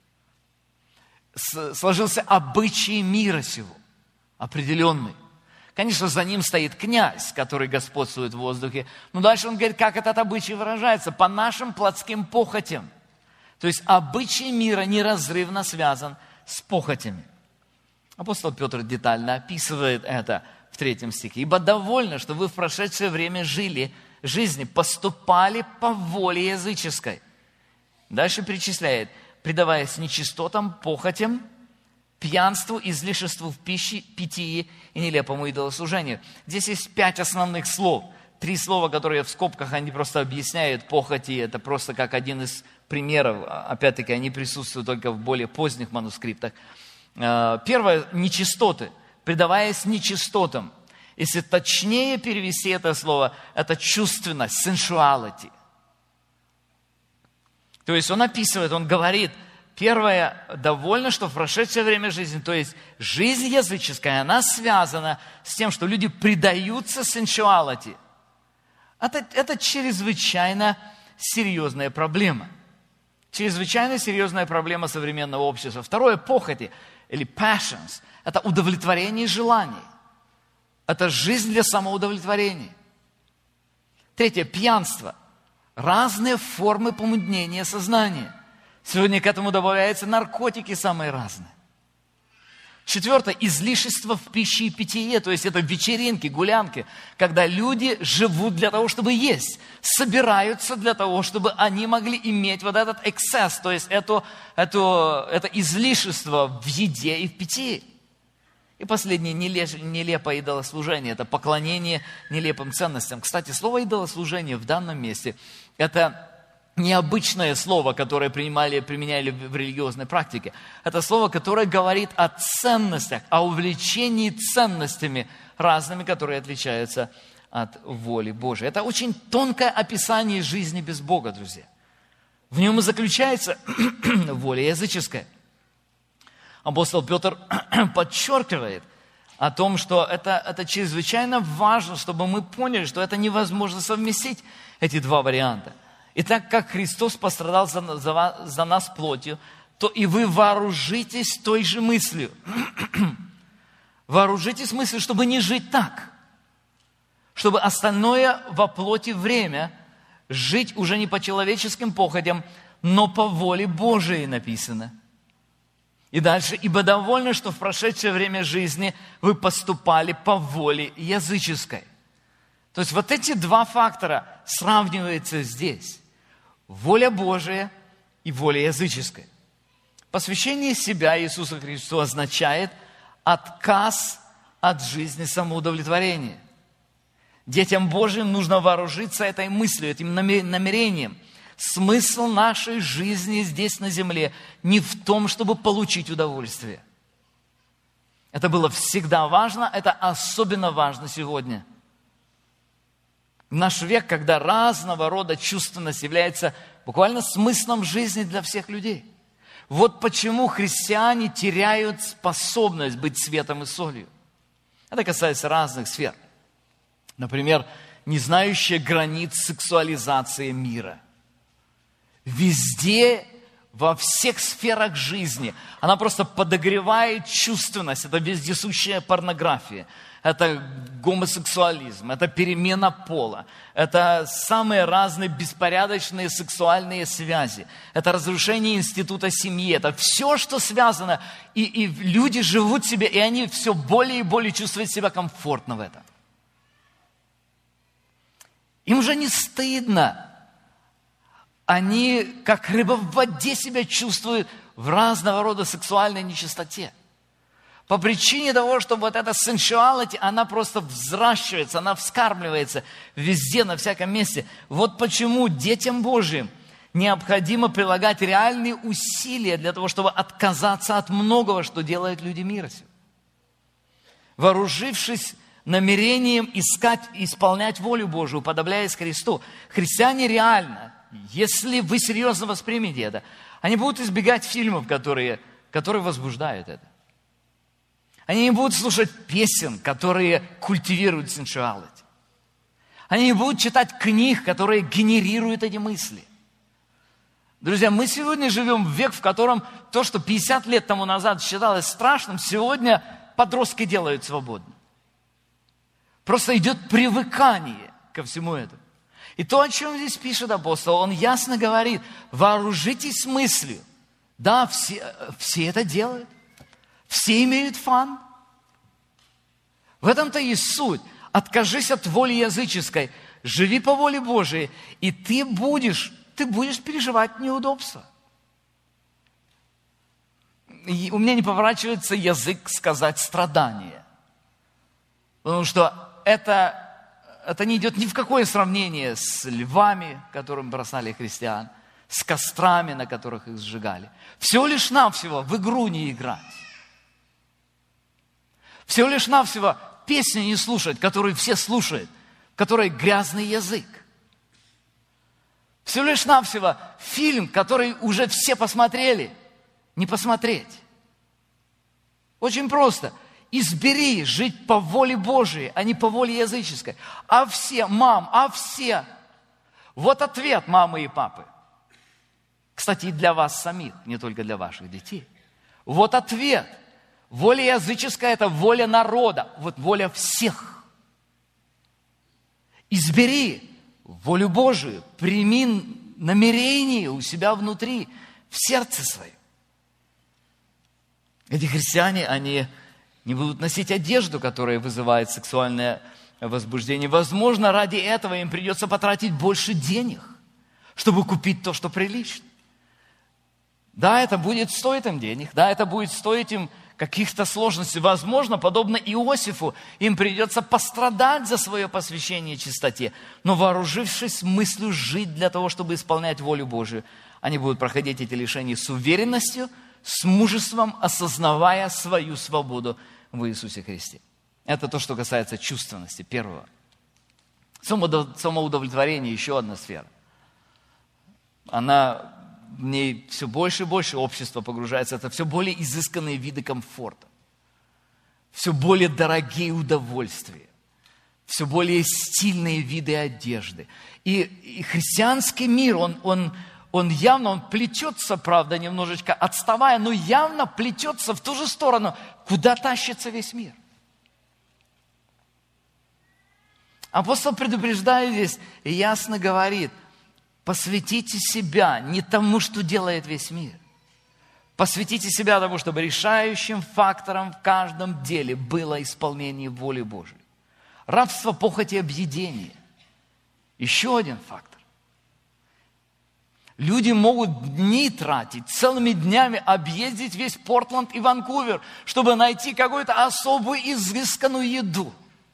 Сложился обычай мира сего, определенный. Конечно, за ним стоит князь, который господствует в воздухе. Но дальше он говорит, как этот обычай выражается: по нашим плотским похотям. То есть обычай мира неразрывно связан с похотями. Апостол Петр детально описывает это в третьем стихе. «Ибо довольно, что вы в прошедшее время жили, жизни поступали по воле языческой». Дальше перечисляет: «предаваясь нечистотам, похотям, пьянству, излишеству в пище, питье и нелепому идолослужению». Здесь есть пять основных слов. Три слова, которые в скобках, они просто объясняют похоти. Это просто как один из примеров. Опять-таки, они присутствуют только в более поздних манускриптах. Первое – нечистоты, предаваясь нечистотам. Если точнее перевести это слово, это чувственность, sensuality. То есть он описывает, он говорит, первое, довольно, что в прошедшее время жизни, то есть жизнь языческая, она связана с тем, что люди предаются sensuality. Это, это чрезвычайно серьезная проблема. Чрезвычайно серьезная проблема современного общества. Второе – похоти. Или passions, это удовлетворение желаний. Это жизнь для самоудовлетворения. Третье, пьянство. Разные формы помутнения сознания. Сегодня к этому добавляются наркотики самые разные. Четвертое, излишество в пище и питье, то есть это вечеринки, гулянки, когда люди живут для того, чтобы есть, собираются для того, чтобы они могли иметь вот этот эксцесс, то есть это, это, это излишество в еде и в питье. И последнее, нелепое идолослужение, это поклонение нелепым ценностям. Кстати, слово идолослужение в данном месте – это необычное слово, которое принимали, применяли в религиозной практике. Это слово, которое говорит о ценностях, о увлечении ценностями разными, которые отличаются от воли Божией. Это очень тонкое описание жизни без Бога, друзья. В нем и заключается воля языческая. Апостол Петр подчеркивает о том, что это, это чрезвычайно важно, чтобы мы поняли, что это невозможно совместить, эти два варианта. И так как Христос пострадал за, за, за нас плотью, то и вы вооружитесь той же мыслью. Вооружитесь мыслью, чтобы не жить так. Чтобы остальное во плоти время жить уже не по человеческим похотям, но по воле Божией написано. И дальше, ибо довольны, что в прошедшее время жизни вы поступали по воле языческой. То есть вот эти два фактора сравниваются здесь. Воля Божия и воля языческая. Посвящение себя Иисусу Христу означает отказ от жизни самоудовлетворения. Детям Божьим нужно вооружиться этой мыслью, этим намерением. Смысл нашей жизни здесь на земле не в том, чтобы получить удовольствие. Это было всегда важно, это особенно важно сегодня. В наш век, когда разного рода чувственность является буквально смыслом жизни для всех людей. Вот почему христиане теряют способность быть светом и солью. Это касается разных сфер. Например, не знающая границ сексуализации мира. Везде, во всех сферах жизни, она просто подогревает чувственность. Это вездесущая порнография. Это гомосексуализм, это перемена пола, это самые разные беспорядочные сексуальные связи, это разрушение института семьи, это все, что связано, и, и люди живут себе, и они все более и более чувствуют себя комфортно в этом. Им уже не стыдно, они как рыба в воде себя чувствуют в разного рода сексуальной нечистоте. По причине того, что вот эта sensuality, она просто взращивается, она вскармливается везде, на всяком месте. Вот почему детям Божьим необходимо прилагать реальные усилия для того, чтобы отказаться от многого, что делают люди мира сего. Вооружившись намерением искать и исполнять волю Божию, уподобляясь Христу, христиане реально, если вы серьезно воспримете это, они будут избегать фильмов, которые, которые возбуждают это. Они не будут слушать песен, которые культивируют сеншуалити. Они не будут читать книг, которые генерируют эти мысли. Друзья, мы сегодня живем в век, в котором то, что пятьдесят лет тому назад считалось страшным, сегодня подростки делают свободно. Просто идет привыкание ко всему этому. И то, о чем здесь пишет апостол, он ясно говорит: вооружитесь мыслью. Да, все, все это делают. Все имеют фан. В этом-то и суть. Откажись от воли языческой, живи по воле Божией, и ты будешь, ты будешь переживать неудобства. И у меня не поворачивается язык сказать страдания. Потому что это, это не идет ни в какое сравнение с львами, которым бросали христиан, с кострами, на которых их сжигали. Всего лишь навсего в игру не играть. Всего лишь навсего песни не слушать, которые все слушают, которые грязный язык. Всего лишь навсего фильм, который уже все посмотрели, не посмотреть. Очень просто. Избери жить по воле Божией, а не по воле языческой. А все, мам, а все. Вот ответ мамы и папы. Кстати, и для вас самих, не только для ваших детей. Вот ответ. Воля языческая – это воля народа, вот воля всех. Избери волю Божию, прими намерение у себя внутри, в сердце своем. Эти христиане, они не будут носить одежду, которая вызывает сексуальное возбуждение. Возможно, ради этого им придется потратить больше денег, чтобы купить то, что прилично. Да, это будет стоить им денег, да, это будет стоить им каких-то сложностей. Возможно, подобно Иосифу, им придется пострадать за свое посвящение чистоте. Но вооружившись мыслью жить для того, чтобы исполнять волю Божию, они будут проходить эти лишения с уверенностью, с мужеством, осознавая свою свободу в Иисусе Христе. Это то, что касается чувственности, первого. Самоудовлетворение – еще одна сфера. Она... В ней все больше и больше общество погружается. Это все более изысканные виды комфорта. Все более дорогие удовольствия. Все более стильные виды одежды. И, и христианский мир, он, он, он явно, он плетется, правда, немножечко отставая, но явно плетется в ту же сторону, куда тащится весь мир. Апостол предупреждает здесь и ясно говорит: посвятите себя не тому, что делает весь мир. Посвятите себя тому, чтобы решающим фактором в каждом деле было исполнение воли Божией. Рабство, похоти, объедение. Еще один фактор. Люди могут дни тратить, целыми днями объездить весь Портленд и Ванкувер, чтобы найти какую-то особую изысканную еду.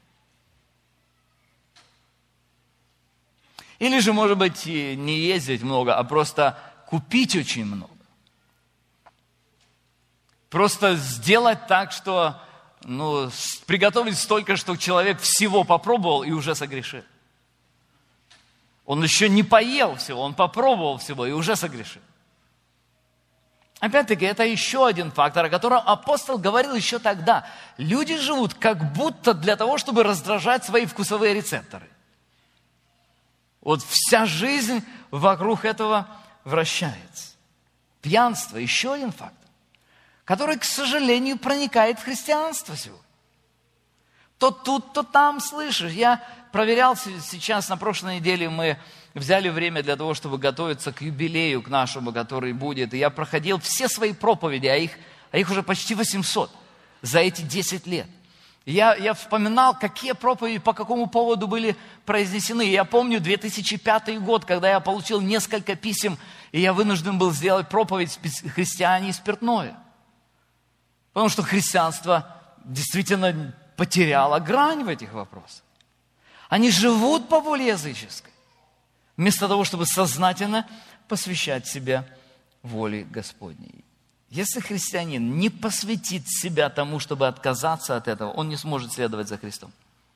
Или же, может быть, не ездить много, а просто купить очень много. Просто сделать так, что, ну, приготовить столько, что человек всего попробовал и уже согрешил. Он еще не поел всего, он попробовал всего и уже согрешил. Опять-таки, это еще один фактор, о котором апостол говорил еще тогда. Люди живут как будто для того, чтобы раздражать свои вкусовые рецепторы. Вот вся жизнь вокруг этого вращается. Пьянство – еще один фактор, который, к сожалению, проникает в христианство сегодня. То тут, то там слышишь. Я проверял сейчас, на прошлой неделе мы взяли время для того, чтобы готовиться к юбилею, к нашему, который будет. И я проходил все свои проповеди, а их, а их уже почти восемьсот за эти десять лет. Я, я вспоминал, какие проповеди по какому поводу были произнесены. Я помню две тысячи пятый год, когда я получил несколько писем, и я вынужден был сделать проповедь «Христиане и спиртное». Потому что христианство действительно потеряло грань в этих вопросах. Они живут по воле языческой, вместо того, чтобы сознательно посвящать себя воле Господней. Если христианин не посвятит себя тому, чтобы отказаться от этого, он не сможет следовать за Христом.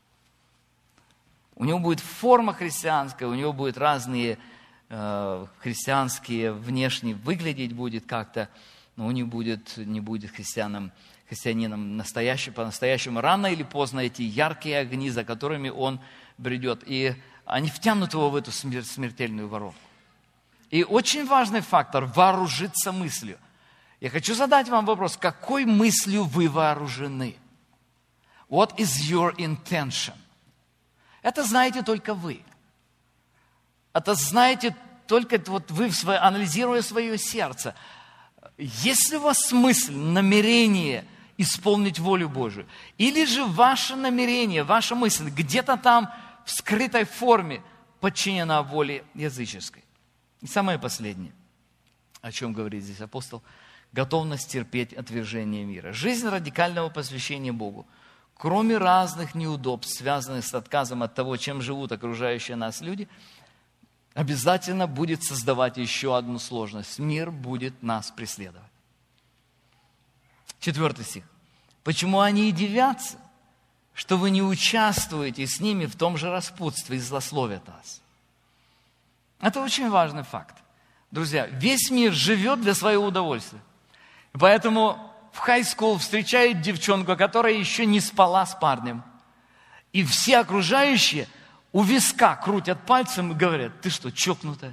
У него будет форма христианская, у него будут разные э, христианские, внешне выглядеть будет как-то, но он не будет, не будет христианом, христианином настоящим, по-настоящему. Рано или поздно эти яркие огни, за которыми он бредет, и они втянут его в эту смертельную воровку. И очень важный фактор – вооружиться мыслью. Я хочу задать вам вопрос, какой мыслью вы вооружены? What is your intention? Это знаете только вы. Это знаете только вот вы, анализируя свое сердце. Есть ли у вас мысль, намерение исполнить волю Божию? Или же ваше намерение, ваша мысль где-то там в скрытой форме подчинена воле языческой? И самое последнее, о чем говорит здесь апостол, готовность терпеть отвержение мира. Жизнь радикального посвящения Богу, кроме разных неудобств, связанных с отказом от того, чем живут окружающие нас люди, обязательно будет создавать еще одну сложность. Мир будет нас преследовать. Четвертый стих. Почему они и дивятся, что вы не участвуете с ними в том же распутстве и злословят вас? Это очень важный факт. Друзья, весь мир живет для своего удовольствия. Поэтому в хай-скул встречает девчонку, которая еще не спала с парнем. И все окружающие у виска крутят пальцем и говорят: ты что, чокнутая?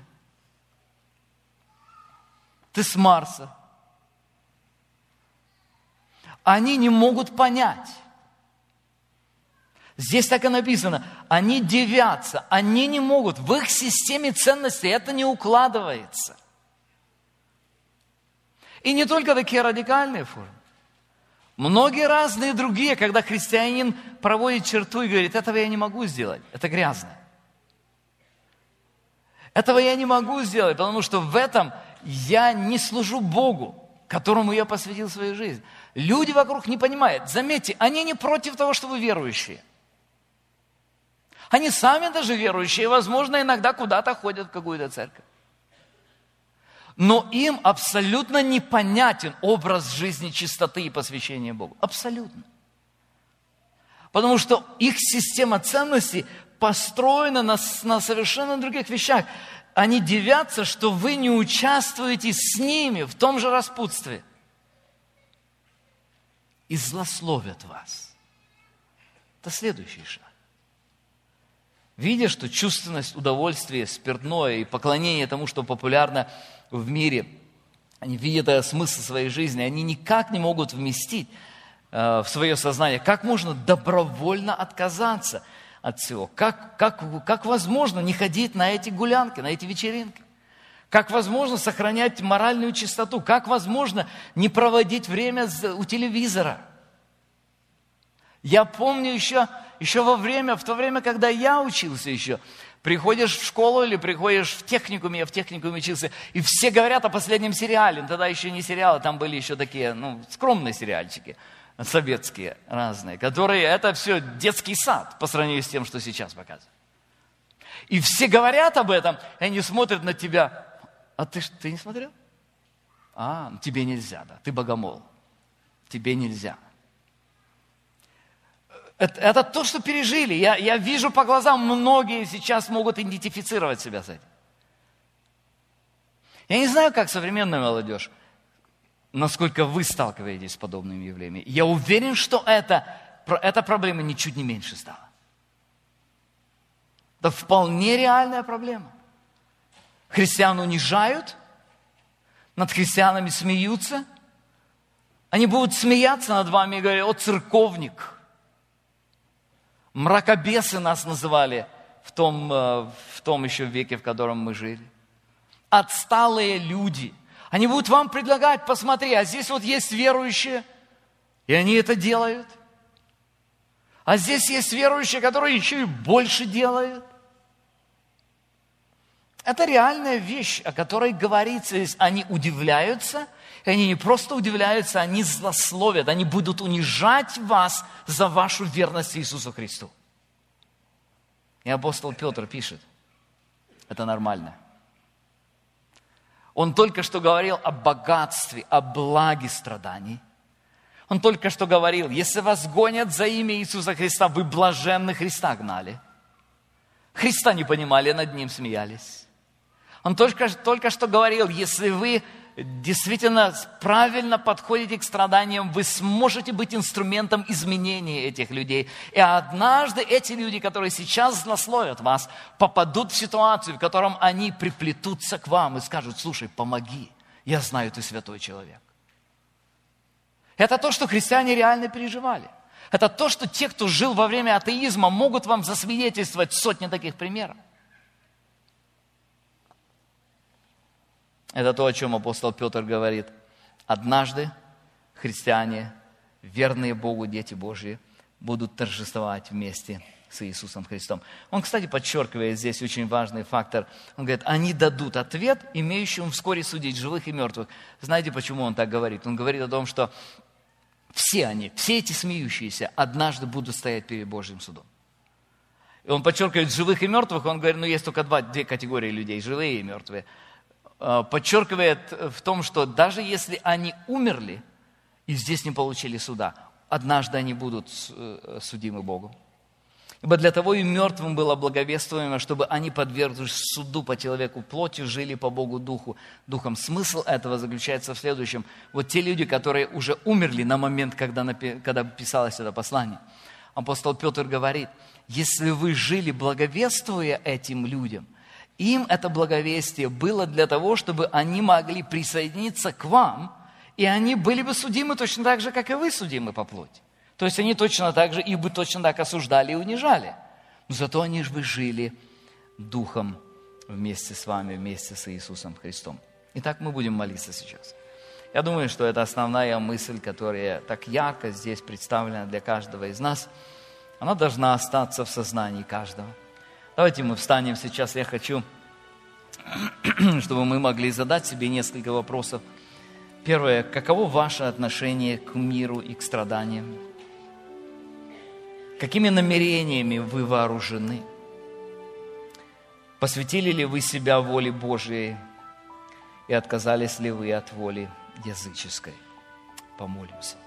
Ты с Марса. Они не могут понять. Здесь так и написано. Они дивятся, они не могут. В их системе ценностей это не укладывается. И не только такие радикальные формы. Многие разные другие, когда христианин проводит черту и говорит: этого я не могу сделать, это грязно. Этого я не могу сделать, потому что в этом я не служу Богу, которому я посвятил свою жизнь. Люди вокруг не понимают. Заметьте, они не против того, что вы верующие. Они сами даже верующие, возможно, иногда куда-то ходят в какую-то церковь. Но им абсолютно непонятен образ жизни чистоты и посвящения Богу. Абсолютно. Потому что их система ценностей построена на, на совершенно других вещах. Они дивятся, что вы не участвуете с ними в том же распутстве. И злословят вас. Это следующий шаг. Видя, что чувственность, удовольствие, спиртное и поклонение тому, что популярно в мире, они видят этот смысл своей жизни, они никак не могут вместить э, в свое сознание, как можно добровольно отказаться от всего, как, как, как возможно не ходить на эти гулянки, на эти вечеринки, как возможно сохранять моральную чистоту, как возможно не проводить время у телевизора. Я помню еще, еще во время, в то время, когда я учился еще, приходишь в школу или приходишь в техникум, я в техникуме учился, и все говорят о последнем сериале. Тогда еще не сериалы, там были еще такие, ну, скромные сериальчики, советские разные, которые, это все детский сад по сравнению с тем, что сейчас показывают. И все говорят об этом, и они смотрят на тебя. А ты, ты не смотрел? А, тебе нельзя, да, ты богомол. Тебе нельзя. Это, это то, что пережили. Я, я вижу по глазам, многие сейчас могут идентифицировать себя с этим. Я не знаю, как современная молодежь, насколько вы сталкиваетесь с подобными явлениями. Я уверен, что это, эта проблема ничуть не меньше стала. Это вполне реальная проблема. Христиан унижают, над христианами смеются. Они будут смеяться над вами и говорить: о, церковник. Мракобесы нас называли в том, в том еще веке, в котором мы жили. Отсталые люди. Они будут вам предлагать: посмотри, а здесь вот есть верующие, и они это делают. А здесь есть верующие, которые еще и больше делают. Это реальная вещь, о которой говорится здесь. Они удивляются, и они не просто удивляются, они злословят, они будут унижать вас за вашу верность Иисусу Христу. И апостол Петр пишет: это нормально. Он только что говорил о богатстве, о благе страданий. Он только что говорил, если вас гонят за имя Иисуса Христа, вы блаженны, Христа гнали. Христа не понимали, над Ним смеялись. Он только, только что говорил, если вы действительно правильно подходите к страданиям, вы сможете быть инструментом изменения этих людей. И однажды эти люди, которые сейчас злословят вас, попадут в ситуацию, в котором они приплетутся к вам и скажут: слушай, помоги, я знаю, ты святой человек. Это то, что христиане реально переживали. Это то, что те, кто жил во время атеизма, могут вам засвидетельствовать сотни таких примеров. Это то, о чем апостол Петр говорит. Однажды христиане, верные Богу дети Божьи, будут торжествовать вместе с Иисусом Христом. Он, кстати, подчеркивает здесь очень важный фактор. Он говорит, они дадут ответ, имеющим вскоре судить живых и мертвых. Знаете, почему он так говорит? Он говорит о том, что все они, все эти смеющиеся, однажды будут стоять перед Божьим судом. И он подчеркивает живых и мертвых. Он говорит, ну есть только два, две категории людей, живые и мертвые. Подчеркивает в том, что даже если они умерли и здесь не получили суда, однажды они будут судимы Богу. Ибо для того и мертвым было благовествуемо, чтобы они, подвергнувшись суду по человеку плотью, жили по Богу духу, духом. Смысл этого заключается в следующем. Вот те люди, которые уже умерли на момент, когда, напи- когда писалось это послание, апостол Петр говорит, если вы жили, благовествуя этим людям, им это благовестие было для того, чтобы они могли присоединиться к вам, и они были бы судимы точно так же, как и вы судимы по плоти. То есть они точно так же, их бы точно так осуждали и унижали. Но зато они же бы жили духом вместе с вами, вместе с Иисусом Христом. Итак, мы будем молиться сейчас. Я думаю, что это основная мысль, которая так ярко здесь представлена для каждого из нас. Она должна остаться в сознании каждого. Давайте мы встанем сейчас. Я хочу, чтобы мы могли задать себе несколько вопросов. Первое. Каково ваше отношение к миру и к страданиям? Какими намерениями вы вооружены? Посвятили ли вы себя воле Божией и отказались ли вы от воли языческой? Помолимся.